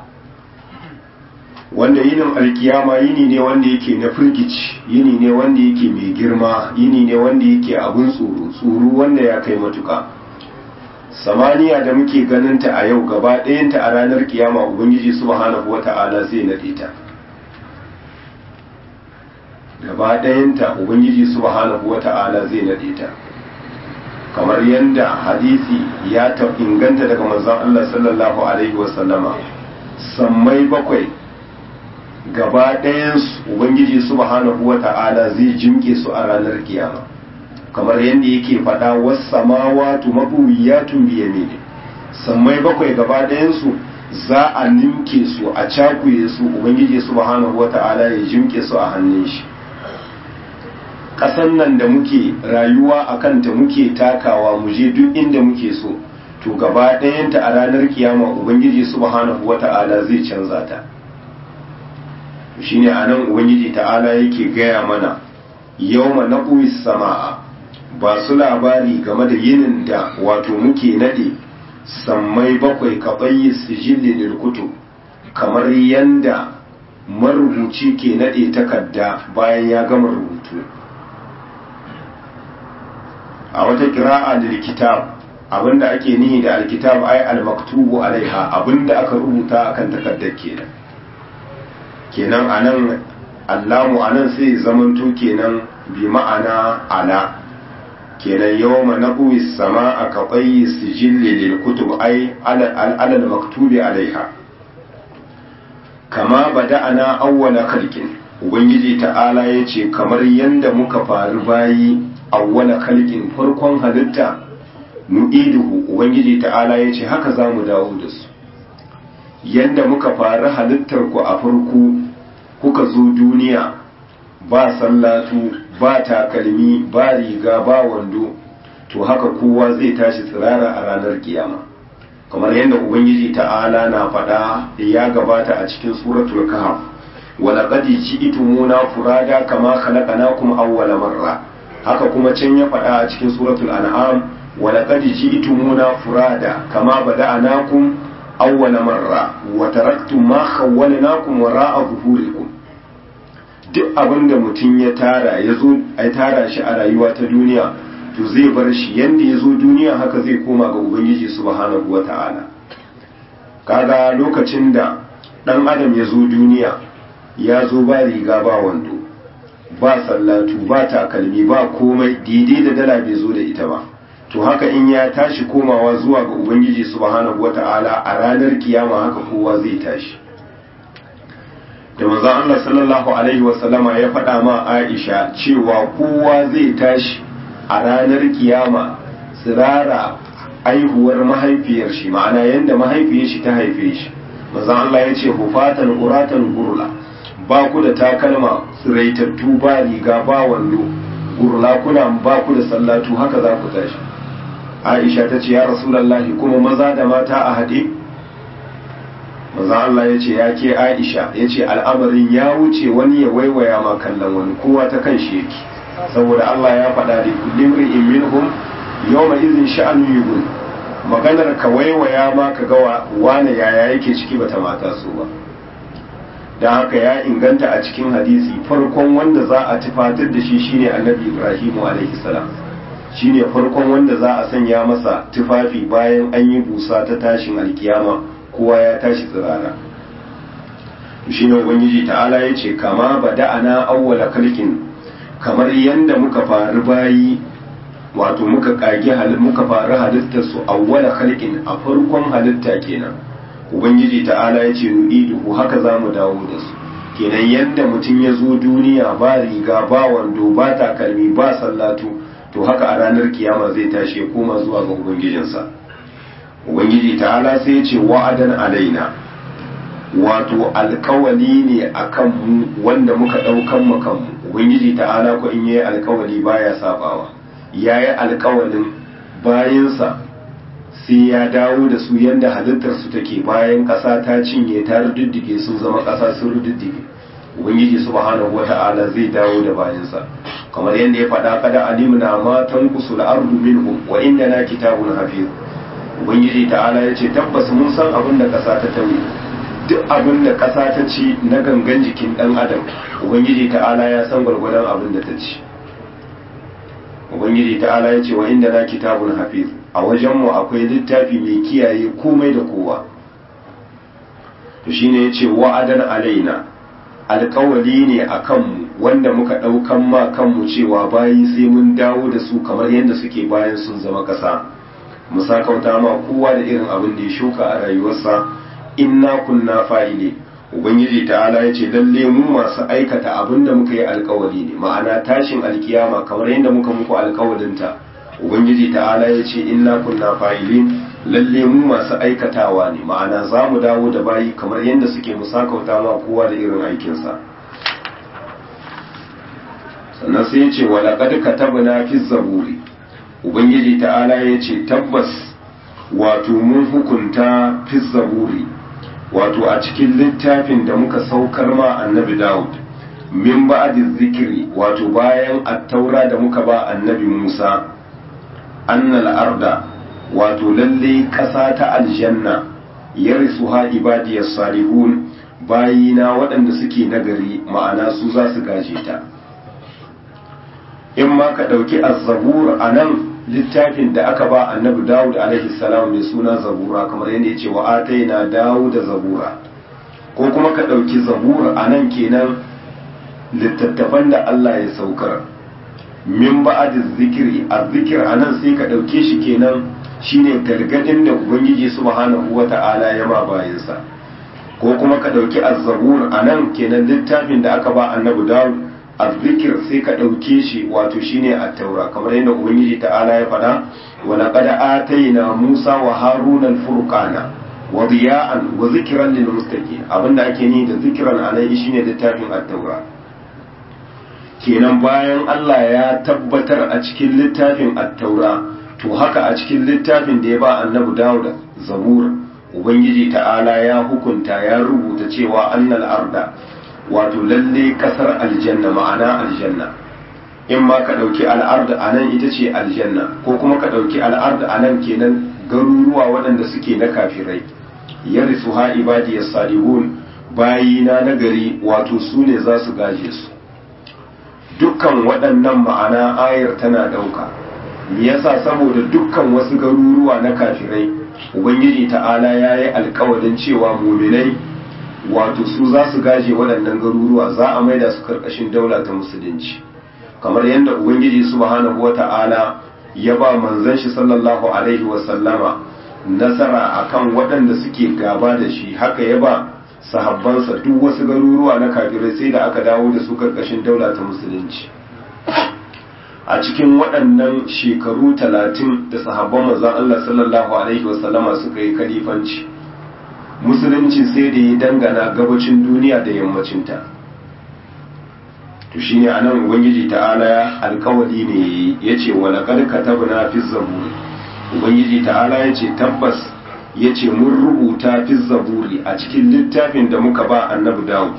Wanda yinin alkiyama yini ne wanda yake na firgici, yini ne wanda yake mai girma, yini ne wanda yake abun tsoro wanda ya kai matuka. Samaniya da muke ganinta a yau gaba ɗayanta a ranar kiyama ubangiji subhanahu wata'ala zai nade ta, gaba ɗayanta ubangiji subhanahu wata'ala zai nade ta, kamar yadda hadisi ya inganta daga manzon Allah sallallahu alaihi wasallama, sammai bakwai gaba ɗayansu ubangiji subhanahu wata'ala zai jimke su a ranar kiyama, kamar yadda yake faɗa was samawati mabwiyatun bi yamini, sammai bakwai gaba ɗayansu za a nimke su a cakuye su, ubangiji subhanahu wata'ala ya jimke su a hannun shi. ƙasan nan da muke rayuwa a kanta muke takawa mu je duk inda muke so, to gaba ɗayanta a ranar kiyama ubangiji subhanahu wata'ala zai canza ta. Shine anan ubangiji ta'ala yake gaya mana yawma naqwi sama'a, ba su labari game da yinin da wato muke nade sammai bakwai ka bayyi sijilli lil kutub, kamar yanda marubuci ke nade takarda bayan ya gama rubutu. A wata qira'a lil kitab, abinda ake nihi da alkitab ay al-maktubu alaiha, abinda aka rubuta akan takardar kenan anan allamu anan sai zamanto kenan bi ma'ana ala, kenan yawma naqwi as-samaa ka qayyi sijilli lil kutub ay ala al-maktubi alaiha. Kama bada'ana awwala khalqin, ubangiji ta'ala yace kamar yanda muka faru bayi awwala khalqin farkon halitta nu'iduhu ubangiji ta'ala yace haka zamu dawo da su yanda muka fara halittar ku a farko kuka zo duniya ba sallatu ba takalmi ba riga ba wando to haka kowa zai tashi tsirara a ranar kiyama kamar yadda ubangiji ta'ala na faɗa ya gabata a cikin suratul kahf walaqad ji'tumuna furada kama khalaqnakum awwala marra haka kuma can ya faɗa a cikin suratul an'am walaqad ji'tumuna furada kama bada'nakum awwala marra wa taraktum ma khawwalnakum wara'a zuhurikum duk abinda mutum ya tara ya tara shi a rayuwa ta duniya to zai bar shi yanda ya zo duniya haka zai koma ga ubangiji subhanahu wata'ala kaga lokacin da dan adam ya zo duniya ya zo ba riga ba wando ba sallatu ba takalmi ba komai daidai da dala bai zo da ita ba to haka in ya tashi komawa zuwa ga ubangiji subhanahu wata'ala a ranar kiyama haka kowa zai tashi da manzon Allah sallallahu alaihi wasallama ya faɗa ma Aisha cewa kowa zai tashi a ranar kiyama tsirara aihuwar mahaifiyar shi ma'ana yanda mahaifiyar shi ta haife shi manzon Allah ya ce hufatan uratan gurla ba ku da takalma tsiraitattu ba riga ba wando gurla kuna ba ku da sallatu haka za ku tashi Aisha ta ce ya rasulullahi kuma maza da mata a haɗe manzon Allah ya ce ya ke Aisha ya ce al'amarin ya wuce wani ya waiwaya ma kallon wani kowa ta kan shi yake saboda Allah ya faɗa da kullum ri'in minhum yawma izin sha'anu yugun maganar ka waiwaya ma ka ga wane yaya yake ciki bata mata su ba dan haka ya inganta a cikin hadisi farkon wanda za a tufatar da shi shine annabi Ibrahim alaihi salam shine farkon wanda za a sanya masa tufafi bayan an yi busa ta tashin alkiyama kowa ya tashi tsirara shine ubangiji ta'ala yace kama bada'ana awwala khalqin kamar yadda muka faru bayi wato muka faru halittar su awwala khalqin a farkon halitta kenan ubangiji ta'ala ya ce nu'iduhu haka zamu dawo da su kenan yadda mutum ya zo duniya ba riga ba wando ba takalmi ba sallatu to haka a ranar kiyama zai tashi ya koma zuwa ga ubangijinsa ubangiji ta'ala sai ya ce wa'adan alaina wato alkawali ne akan mu wanda muka daukan mu kanmu ubangiji ta'ala ko in yayi alkawali baya sabawa yayi alkawalin bayansa sai ya dawo da su yanda halittar su take bayan kasa ta cinye ta rududdige sun zama kasa sun rududdige ubangiji subhanahu wata'ala zai dawo da bayansa kamar yanda ya faɗa kada alimna ma tanqusul ardu minhum wa indana kitabun hafiz ubangiji ta'ala yace tabbas mun san abin da kasa ta tauye duk abin da ƙasa ta ci na gangan jikin ɗan adam ubangiji ta'ala ya san gwargwadon abin da ta ci ubangiji ta'ala ya ce wa inda na kitabun hafiz a wajenmu akwai littafi mai kiyaye komai da kowa to shine ya ce wa'adan alaina alkawali ne a kanmu wanda muka ɗaukan ma kanmu cewa bayi sai mun dawo da su kamar yadda suke bayan sun zama ƙasa mu sakauta ma kowa da irin abin da ya shuka a rayuwarsa inna kunna fa'ile ubangiji ta'ala yace lalle mu masu aikata abinda muka yi alkawari ne ma'ana tashin alkiyama kamar yadda muka muku alkawarin ta ubangiji ta'ala yace inna kunna fa'ilin lalle mu masu aikatawa ne ma'ana za mu dawo da bayi kamar yadda suke musakauta ma kowa da irin aikinsa sannan sai yace wa laqad katabna fi zaburi ubangiji ta'ala yace tabbas wato mun hukunta fi zaburi wato a cikin littafin da muka saukar ma annabi Dawud min ba'di zikiri wato bayan at-taura da muka ba annabi Musa annal arda wato lalle ƙasa ta aljanna yarisuha ibadiyas salihun bayina waɗanda suke nagari ma'ana su za su gaje ta in ma ka ɗauki az-zabur anan littafin da aka ba annabi Dawud alaihi salam mai suna zabura kamar yadda yace wa ataina Dawud zabura ko kuma ka dauki zabura anan kenan littattafan da Allah ya saukar min ba'd zikri azzikr anan sai ka dauke shi kenan shine gargadin da ubangiji subhanahu wata'ala ya ma bayinsa ko kuma ka dauki az-zabur anan kenan littafin da aka ba annabi Dawud azzikir sai ka ɗauke shi wato shine at-taura kamar yadda ubangiji ta'ala ya faɗa wa laqad atayna Musa wa Haruna al-furqana wa diya'an wa zikran lil muttaqin abinda ake ni da zikran alai shine littafin at-taura kenan bayan Allah ya tabbatar a cikin littafin at-taura to haka a cikin littafin da ya ba annabi Dawud zabur ubangiji ta'ala ya hukunta ya rubuta cewa annal arda wato lalle kasar aljanna ma'ana aljanna in ma ka dauki al'arda anan ita ce aljanna ko kuma ka dauki al'arda anan kenan garuruwa waɗanda suke na kafirai yarisuha ibadiyas salihun bayina nagari wato su ne za su gaje su dukkan waɗannan ma'ana ayar tana ɗauka me yasa saboda dukkan wasu garuruwa na kafirai ubangiji ta'ala ya yi alkawarin cewa muminai wato su za su gaje waɗannan garuruwa za a maida su karkashin daula ta musulunci kamar yadda ubangiji subhanahu wata'ala ya ba manzon shi sallallahu alaihi wasallama nasara akan waɗanda suke gaba da shi haka ya ba sahabbansa duk wasu garuruwa na kafirai sai da aka dawo da su karkashin daula ta musulunci a cikin waɗannan shekaru 30 da sahabban manzon Allah sallallahu alaihi wasallama suka yi kalifanci musulunci sai da ya dangana gabacin duniya da yammacinta to shine anan ubangiji ta'ala alkawali ne yace wala qad katabna fi zabur ubangiji ta'ala yace tabbas yace mun rubuta fi zaburi a cikin littafin da muka ba annabi Dawud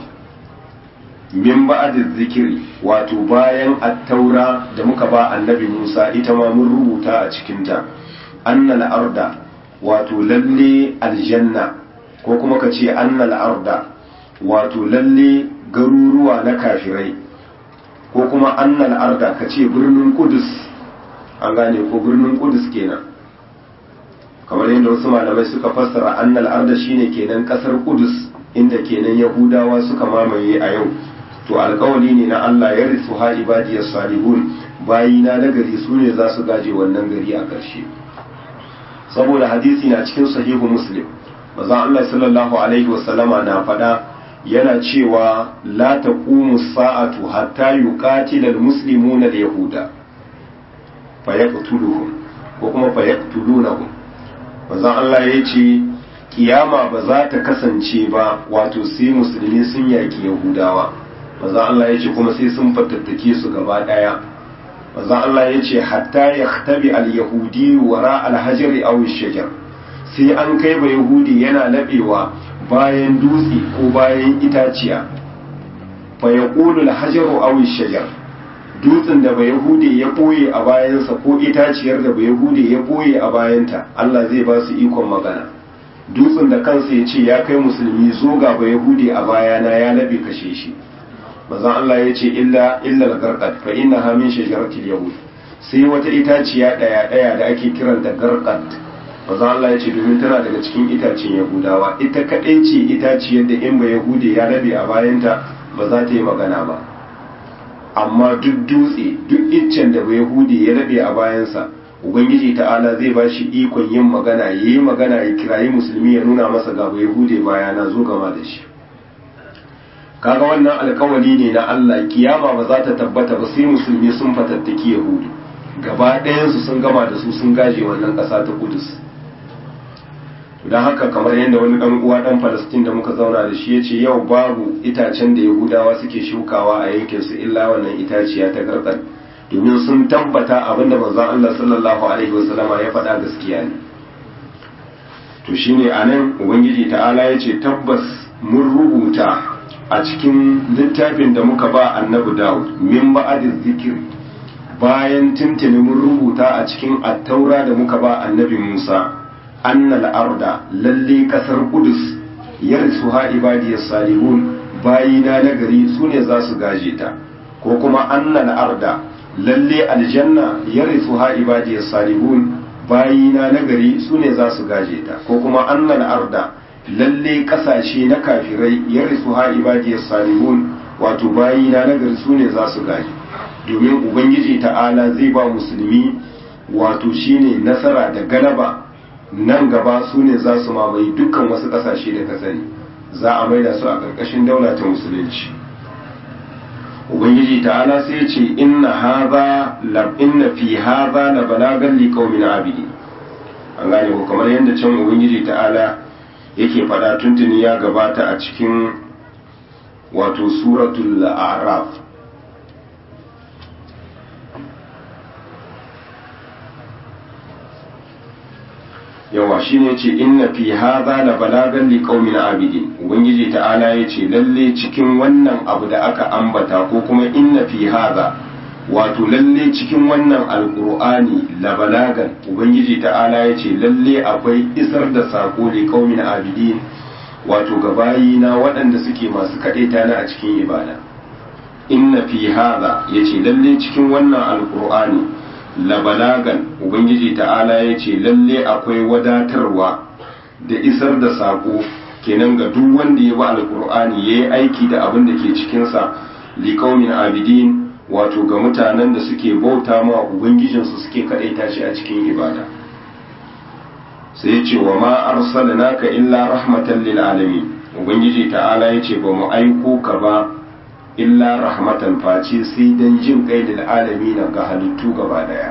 min ba'd zikiri wato bayan at-taura da muka ba annabi Musa ita ma mun rubuta a cikin ta annal arda wato lalle aljanna ko kuma ka ce annal arda wato lalle garuruwa na kafirai ko kuma annal arda ka ce birnin Kudus an gane ko birnin Kudus kenan kamar yadda wasu malamai suka fassara annal arda shine kenan kasar Kudus inda kenan Yahudawa suka mamaye a yau to alƙawari ne na Allah ya risu ha ibadiyas salihun bayina na gari su ne za su gaje wannan gari a ƙarshe saboda hadisi na cikin sahihu Muslim manzon Allah sallallahu alaihi wasallama na faɗa yana cewa la taqumu sa'atu hatta yuqatila almuslimuna alyahuda fayaqtuluhum ko kuma fayaqtulunahum manzon Allah yace kiyama ba za ta kasance ba wato sai musulmi sun yaki yahudawa manzon Allah yace kuma sai sun fatattake su gaba daya manzon Allah yace hatta yahtabi alyahudi wara alhajri aw ash-shajar sai an kai ba yahudi yana labewa bayan dutse ko bayan itaciya fa yaqulu al-hajaru aw ash-shajar dutsen da ba yahudi ya boye a bayansa ko itaciyar da ba yahudi ya boye a bayanta Allah zai ba su ikon magana dutsen da kansa ya ce ya kai musulmi zo ga ba yahudi a bayana ya labe kashe shi manzon Allah ya ce illa al-garqad fa innaha min shajaratil yahud sai wata itaciya daya da ake kiranta garqad manzon Allah ya ce domin tana daga cikin itacen yahudawa ita kadai ce itaciyar da in ba yahudi ya rabe a bayanta ba za ta yi magana ba amma duk dutse duk iccen da ba yahudi ya rabe a bayansa ubangiji ta'ala zai ba shi ikon yin magana yayi magana ya kirayi musulmi ya nuna masa ga ba yahudi bayana zo gama da shi kaga wannan alkawari ne na Allah kiyama ba za ta tabbata ba sai musulmi sun fatattaki yahudu gaba ɗayansu sun gama da su sun gaje wannan ƙasa ta Kudus don haka kamar yadda wani ɗan uwa ɗan Palestine da muka zauna da shi ya ce yau babu itacen da yahudawa suke shukawa a yankin su illa wannan itaciya ta garkar domin sun tabbata abinda manzon Allah sallallahu alaihi wasallama ya faɗa gaskiya ne to shine anan ubangiji ta'ala ya ce tabbas mun rubuta a cikin littafin da muka ba annabi Dawud min ba'adiz zikir bayan tuntuni mun rubuta a cikin attaura da muka ba annabi Musa annal arda lalle kasar Kudus yarsuha ibadiyas salihun bayina na gari sune za su gaje ta ko kuma annal arda lalle aljanna yarsuha ibadiyas salihun bayina na gari sune za su gaje ta ko kuma annal arda lalle kasashe na kafirai yarsuha ibadiyas salihun wato bayina na gari sune za su gaje domin ubangiji ta'ala zai ba musulmi wato shine nasara da galaba nan gaba su ne za su mamaye dukkan wasu kasashe da ka sani za a maida su a ƙarƙashin daula ta musulunci ubangiji ta'ala sai ce inna fi hadha la balagan liqaumin abidi. An gane ko kamar yadda can ubangiji ta'ala yake fada tuntuni ya gabata a cikin wato suratul a'raf. yawa shine ce inna fi hadha la balagan liqaumin abidin. ubangiji ta'ala yace lalle cikin wannan abu da aka ambata ko kuma inna fi hadha wato lalle cikin wannan alqur'ani la balagan ubangiji ta'ala yace lalle akwai isar da sako liqaumin abidin wato gabayi na waɗanda suke masu kadaita na a cikin ibada. inna fi hadha yace lalle cikin wannan alqur'ani labalagan ubangiji ta'ala ya ce lalle akwai wadatarwa da isar da saƙo kenan ga duk wanda ya bi alkur'ani ya yi aiki da abin da ke cikinsa liƙaumin abidin wato ga mutanen da suke bauta ma ubangijinsu suke kaɗaita shi a cikin ibada. sai ya ce wa ma arsalnaka illa rahmatan lil alamin. ubangiji ta'ala ya ce ba mu aiko ka ba illa rahmatan face sai dan jin kai lil alamin ga halittu gaba daya.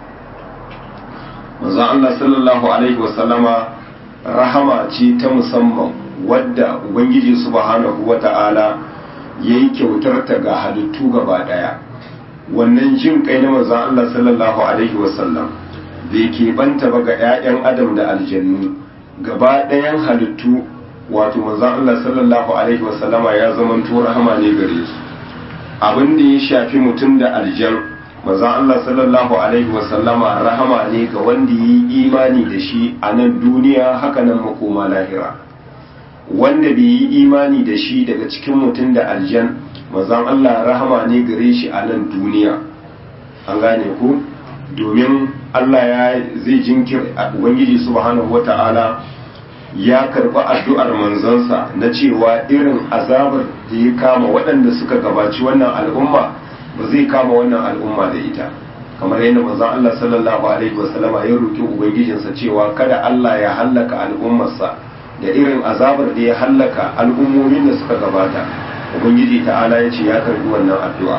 manzon Allah sallallahu alaihi wasallama rahama ce ta musamman wadda ubangiji subhanahu wata'ala yayi kyautar ta ga halittu gaba daya. wannan jin kai na manzon Allah sallallahu alaihi wasallam bai keɓanta ba ga 'ya'yan adam da aljannu gaba ɗayan halittu. wato manzon Allah sallallahu alaihi wasallama ya zamanto rahama ne gare su. abin da ya shafi mutum da aljan manzon Allah sallallahu alaihi wasallama rahama ne ga wanda yi imani da shi a nan duniya haka nan makoma lahira. wanda bai yi imani da shi daga cikin mutum da aljan manzon Allah rahama ne gare shi a nan duniya. an gane ku domin Allah ya zai jinkir ubangiji subhanahu wata'ala ya karɓi addu'ar manzansa na cewa irin azabar da ya kama waɗanda suka gabaci wannan al'umma ba zai kama wannan al'umma da ita, kamar yadda manzon Allah sallallahu alaihi wasallama ya roki ubangijinsa cewa kada Allah ya hallaka al'ummarsa da irin azabar da ya hallaka al'ummomin da suka gabata. ubangiji ta'ala ya ce ya karɓi wannan addu'a.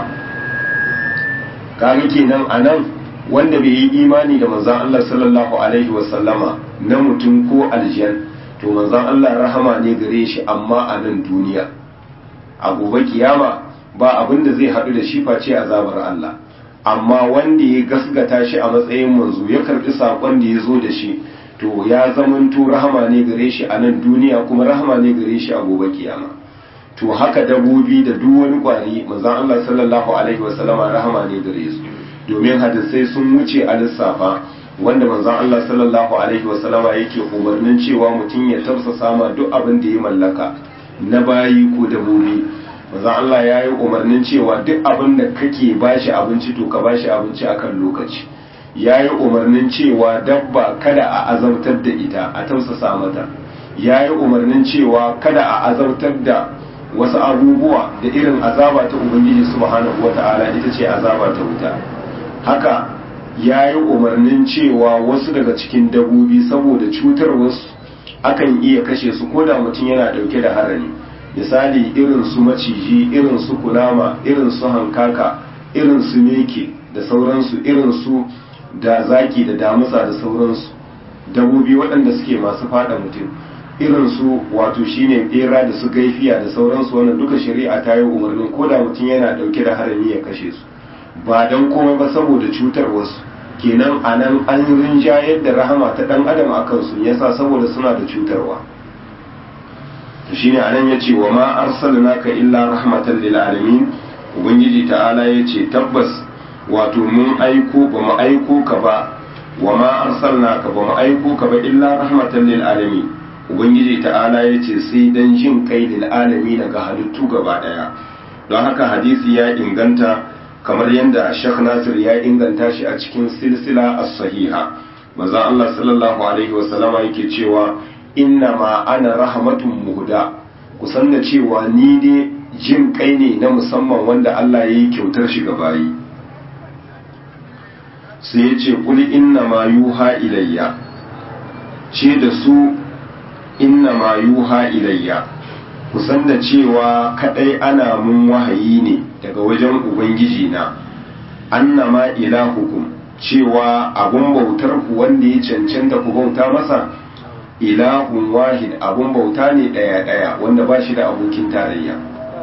kaga kenan anan wanda bai yi imani da manzon Allah sallallahu alaihi wasallama na mutum ko aljan to manzon Allah rahama ne gare shi amma a nan duniya. a gobe kiyama ba abin da zai haɗu da shi face azabar Allah. amma wanda ya gasgata shi a matsayin manzo ya karɓi saƙon da ya zo da shi to ya zamanto rahama ne gare shi a nan duniya kuma rahama ne gare shi a gobe kiyama. to haka dabobi da duk wani kwari manzon Allah sallallahu alaihi wasallama rahama ne gare su, domin hadisai sun wuce a lissafa wanda manzon Allah sallallahu alaihi wasallama yake umarnin cewa mutum ya tafsasa ma duk abin da ya mallaka na bayi ko dabobi. manzon Allah ya yi umarnin cewa duk abin da kake bashi abinci to ka bashi abinci akan lokaci. ya yi umarnin cewa dabba kada a azabtar da ita, a tausasa mata. ya yi umarnin cewa kada a azabtar da wasu abubuwa da irin azaba ta ubangiji subhanahu wata'ala ita ce azaba ta wuta. haka ya yi umarnin cewa wasu daga cikin dabobi saboda cutar wasu akan iya kashe su ko da mutum yana dauke da harami. misali irin su maciji, irin su kunama, irin su hankaka, irin su meke da sauransu, irin su da zaki da damusa da sauransu. dabobi waɗanda suke masu fada mutum irin su wato shine bera da su gaifiya da sauransu, wannan duka shari'a ta yi umarnin ko da mutum yana dauke da harami ya kashe su ba don komai ba saboda cutar wasu. kenan a nan an rinjayar da rahama ta dan adam a kansu yasa saboda suna da cutarwa. to shine anan yace wa ma arsalnaka illa rahmatan lil alamin. ubangiji ta'ala yace tabbas wato mun aiko ba mu aiko ka ba, wa ma arsalnaka ba mu aiko ka ba illa rahmatan lil alamin. ubangiji ta'ala yace sai dan jin kai lil alamin daga halittu gaba daya. don haka hadisi ya inganta kamar yadda Sheikh Nasir ya inganta shi a cikin silsila as-sahiha. manzon Allah sallallahu alaihi wasallama yake cewa inna ma ana rahmatun muhda, kusan da cewa ni dai jin kai ne na musamman wanda Allah ya yi kyautar shi ga bayi. sai ya ce kul inna ma yuha ilayya, ce da su inna ma yuha ilayya, kusan da cewa kadai ana mun wahayi ne daga wajen ubangiji na annama ilahukum cewa abun bautar ku wanda ya cancanta ku bauta masa ilahun wahid, abun bauta ne ɗaya wanda ba shi da abokin tarayya.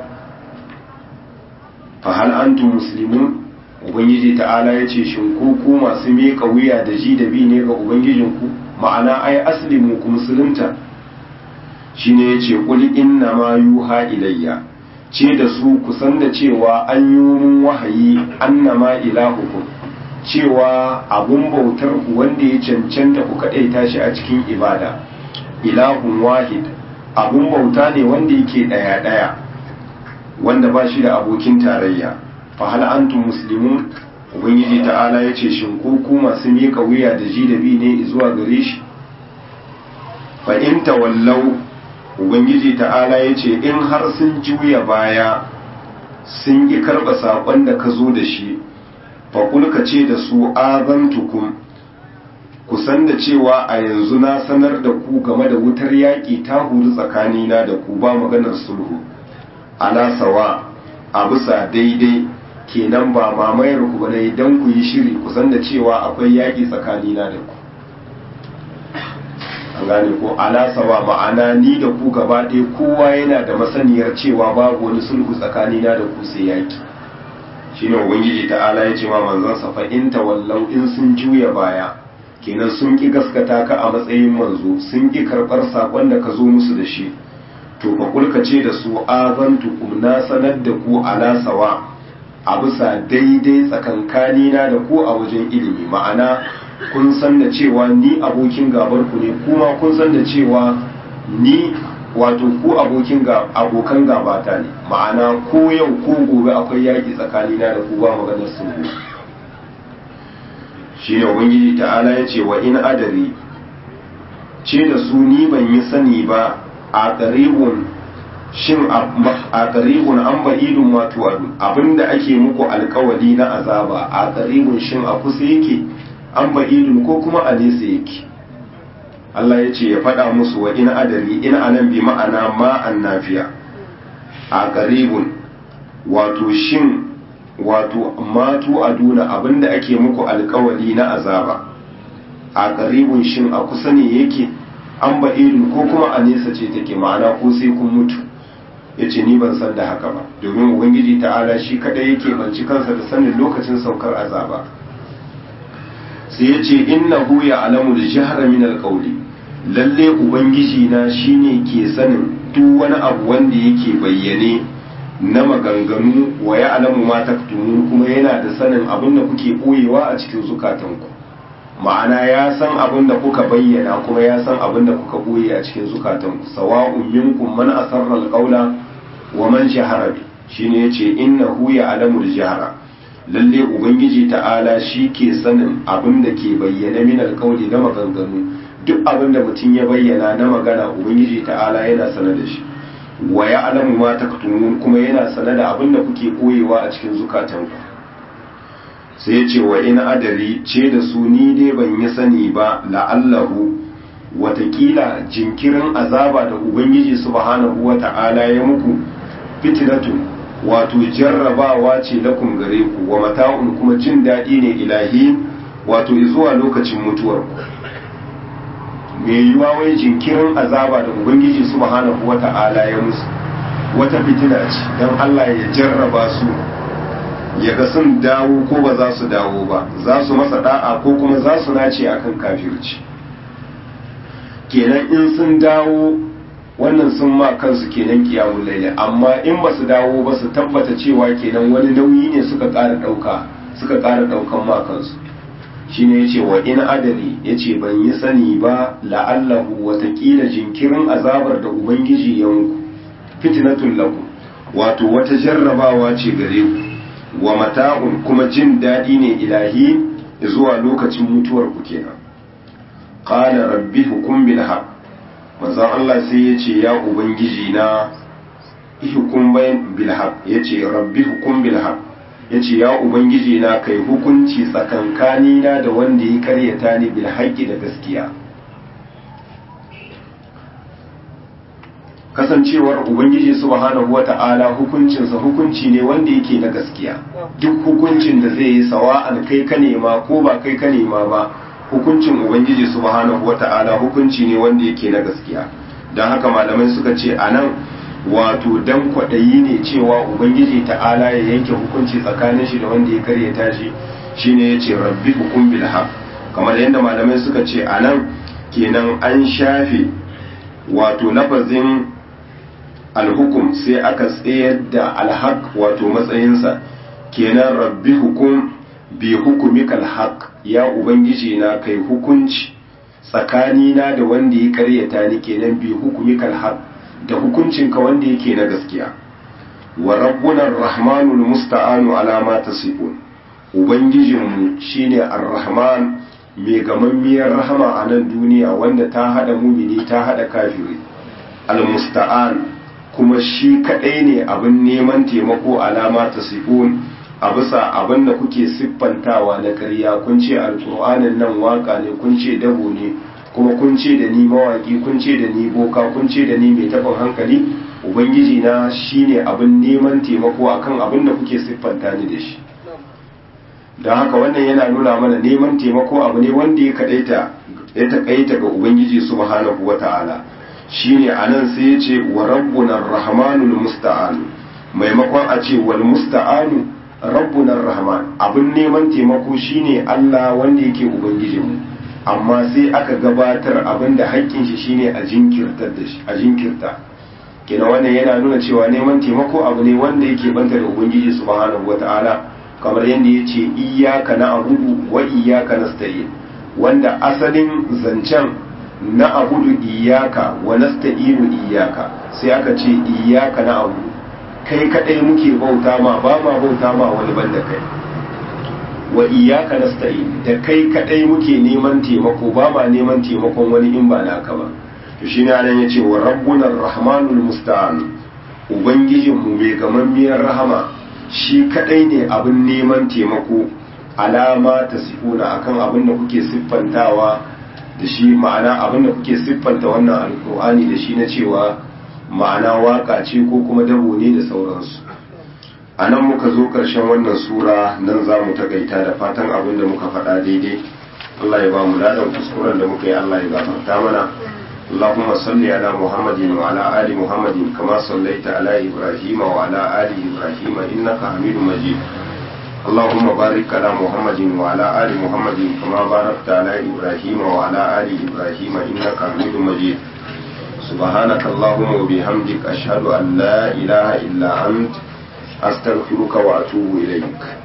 fa hal antum muslimun, ubangiji ta'ala ya ce shin ku masu miƙa wuya da ji da bi ne ga ubangijinku, ma'ana ai aslimu ku musulunta. shine yace qul inna ma yuha ilayya, ce da su kusan da cewa an yi mun wahayi annama ilahukum, cewa abun bautar ku wanda ya cancanta ku kadaita shi a cikin ibada ilahun wahid, abun bauta ne wanda yake daya wanda ba shi da abokin tarayya. fa hal antum muslimun, ubangiji ta'ala yace shin ku masu mika wuya da ji da bi ne zuwa gare shi. fa in tawallau, ubangiji ta'ala yace in har sun juya baya sun yi karba sakon da ka zo da shi, fa kulka ce da su azantukum, kusan da cewa a yanzu na sanar da ku game da wutar yaƙi ta huru tsakanina da ku, ba maganar sulhu. ala sawa, a bisa daidai, kenan ba mamayar ku bane dan ku yi shiri, kusan da cewa akwai yaƙi tsakanina da ku. an gane ko ala sawa, ma'ana ni da ku gaba ɗaya kowa yana da masaniyar cewa babu wani sulhu tsakanina da ku sai yaƙi. shine ubangiji ta'ala ya ce ma manzon sa fa in tawallau, in sun juya baya, kenan sun ki gaskata ka a matsayin manzo, sun ki karbar sakon da ka zo musu da shi, to fa kulka ce da su azantukum, na sanar da ku ala sawa, a bisa daidai tsakankani na da ku a wajen ilimi, ma'ana kun san da cewa ni abokin gabar ku ne, kuma kun san da cewa ni wato ku abokan gabata ne, ma'ana ko yau ko gobe akwai yaki tsakanina da ku, ba maganar sulhu. shi ne ubangiji ta'ala ya ce wa in adari, ce da su ni ban yi sani ba a qaribun, shin a qaribun an ba'idun wato abinda ake muku alkawali na azaba, a qaribun shin a kusa yake, an ba'idun ko kuma a nesa yake. Allah ya ce ya faɗa musu wa in adari, in anan bi ma'ana ma'an nafiya, a qaribun wato shin wato matu aduna abinda ake muku alkawali na azaba, a qaribun shin a kusa ne yake, an ba'idun ko kuma a nesa ce take, ma'ana ko sai kun mutu. yace ni ban san da haka ba, domin ubangiji ta'ala shi kadai yake banci kansa da sanin lokacin saukar azaba. sai yace innahu ya'lamu al-jahra min al-qawli, lalle ubangiji na shine ke sanin duk wani abu wanda yake bayyane na maganganu, wa ya'lamu ma taktumun, kuma yana da sanin abin da kuke boyewa a cikin zukatanku, ma'ana ya san abin da kuka bayyana kuma ya san abin da kuka boye a cikin zukatanku. sawa'un minkum man asarra al-qawla wa man jahara bi, shine yace innahu ya'lamu al-jahra, lalle ubangiji ta'ala shi ke sanin abin da ke bayyana min al-qawli da maganganu, duk abin da mutum ya bayyana na magana ubangiji ta'ala yana sanar da shi. wa ya'lamu ma taktumun, kuma yana sanar da abin da kuke koyewa a cikin zukatanku. sai ya ce wa in adari, ce da su ni dai ban yi sani ba, la'allahu, watakila jinkirin azaba da ubangiji subhanahu wa ta'ala ya muku, fitnatun wato jarrabawa ce lakum gare ku, wa mata'un kuma jin daɗi ne ilahi wato zuwa lokacin mutuwar ku. me yiwa wai jinkirin azaba da ubangiji subhanahu wa ta'ala ya musu wata fitina ce don Allah ya jarraba su, ya ga sun dawo ko ba za su dawo ba, za su masa da'a ko kuma za su nace akan kafirci. kenan in sun dawo wannan sun ma kansu kenan kiyamul laili, amma in ba su dawo ba su tabbata cewa kenan wani nauyi ne suka ƙara ɗaukan ma kansu. shine yace wa in adali, yace ban yi sani ba, la'allahu, watakila jinkirin azabar da ubangiji ya muku, fitnatul lakum, wato wata jarrabawa ce gare ku, wa mata'un kuma jin daɗi ne ilahi zuwa lokacin mutuwar ku kenan. qala rabbi hukum bil haqq, manzon Allah sai yace ya ubangiji na hukum bil haqq, yace rabbi hukum bil haqq, yace ya ubangiji na kai hukunci tsakankani na da wanda ya karyata ni bil haqqi da gaskiya. kasancewar ubangiji subhanahu wata'ala hukuncinsa hukunci ne wanda yake na gaskiya. Duk hukuncin da zai yi sawa'an kai ka nema ko ba kai ka nema ba, hukuncin ubangiji subhanahu wata'ala hukunci ne wanda yake na gaskiya. don haka malamai suka ce anan wato dan kwaɗayi ne cewa ubangiji ta'ala ya yanke hukunci tsakanin shi da wanda ya karyata shi shine yace rabbi hukum bil haqq, kamar yadda malamai suka ce anan kenan an shafe wato lafazin alhukum sai aka tsayar da alhaq wato matsayinsa, kenan rabbi hukum bi hukumikal haq, ya ubangiji na kai hukunci tsakanina da wanda ya karyata ni, kenan bi hukumikal haq, da hukuncinka wanda yake na gaskiya. wa rabbuna arrahmanul musta'anu ala ma tasifun, ubangijinmu shine arrahman mai gamammiyar rahama a nan duniya wanda ta hada mumini ta hada kafiri, almusta'an kuma shi kadai ne abin neman taimako alama tasifun a bisa abin da kuke siffantawa na ƙarya. Kun ce alƙur'anin nan waka ne, kun ce dabo ne, kuma kun ce da ni mawaki, kun ce da ni boka, kun ce da ni mai taɓin hankali. Ubangiji na shine abin neman taimako akan abin da kuke siffanta ni da shi. Don haka wannan yana nuna mana neman taimako abu ne wanda ya taƙaita ga Ubangiji subhanahu wata'ala. Shine anan sai ya ce wa rabbuna rahmanul musta'an, maimakon a ce wal musta'anu rabbuna rahman, abin neman taimako shine Allah wanda yake ubangijinmu, amma sai aka gabatar abin da haƙƙin shi shine a jinkirta. Kina wannan yana nuna cewa neman taimako abu ne wanda yake banta da ubangiji subhanahu wata'ala, kamar yadda yace iyyaka na'budu wa iyyaka nasta'in, wanda asalin zancen na abudu iyaka wa nasta'inu iyaka, sai aka ce iyaka na abudu, kai kadai muke bauta ma, ba ma bauta ma wani banda kai. Wa iyaka nasta'in, da kai kadai muke neman taimako, ba ma neman taimakon wani in ba naka ba. To shine anan yace wa rabbuna arrahmanul musta'an, ubangijin mu mai gamammiyar rahama shi kadai ne abin neman taimako, alama tasifuna akan abin da kuke siffantawa da shi, ma'ana abinda kuke siffanta wannan alkur'ani da shi na cewa ma'ana waka ce ko kuma dabo ne da sauransu. A nan muka zo ƙarshen wannan sura, nan za mu takaita da fatan abinda muka faɗa daidai Allah ya ba mu ladan, kuskuren da muka yi Allah ya gafarta mana. Allahumma salli ala Muhammadin wa ala ali Muhammadin kama sallaita ala Ibrahim wa ala ali Ibrahim innaka Hamidum Majid. اللهم بارك على محمد وعلى آل محمد كما باركت على إبراهيم وعلى آل إبراهيم إنك حميد مجيد. سبحانك اللهم وبحمدك أشهد أن لا إله إلا أنت أستغفرك وأتوب إليك.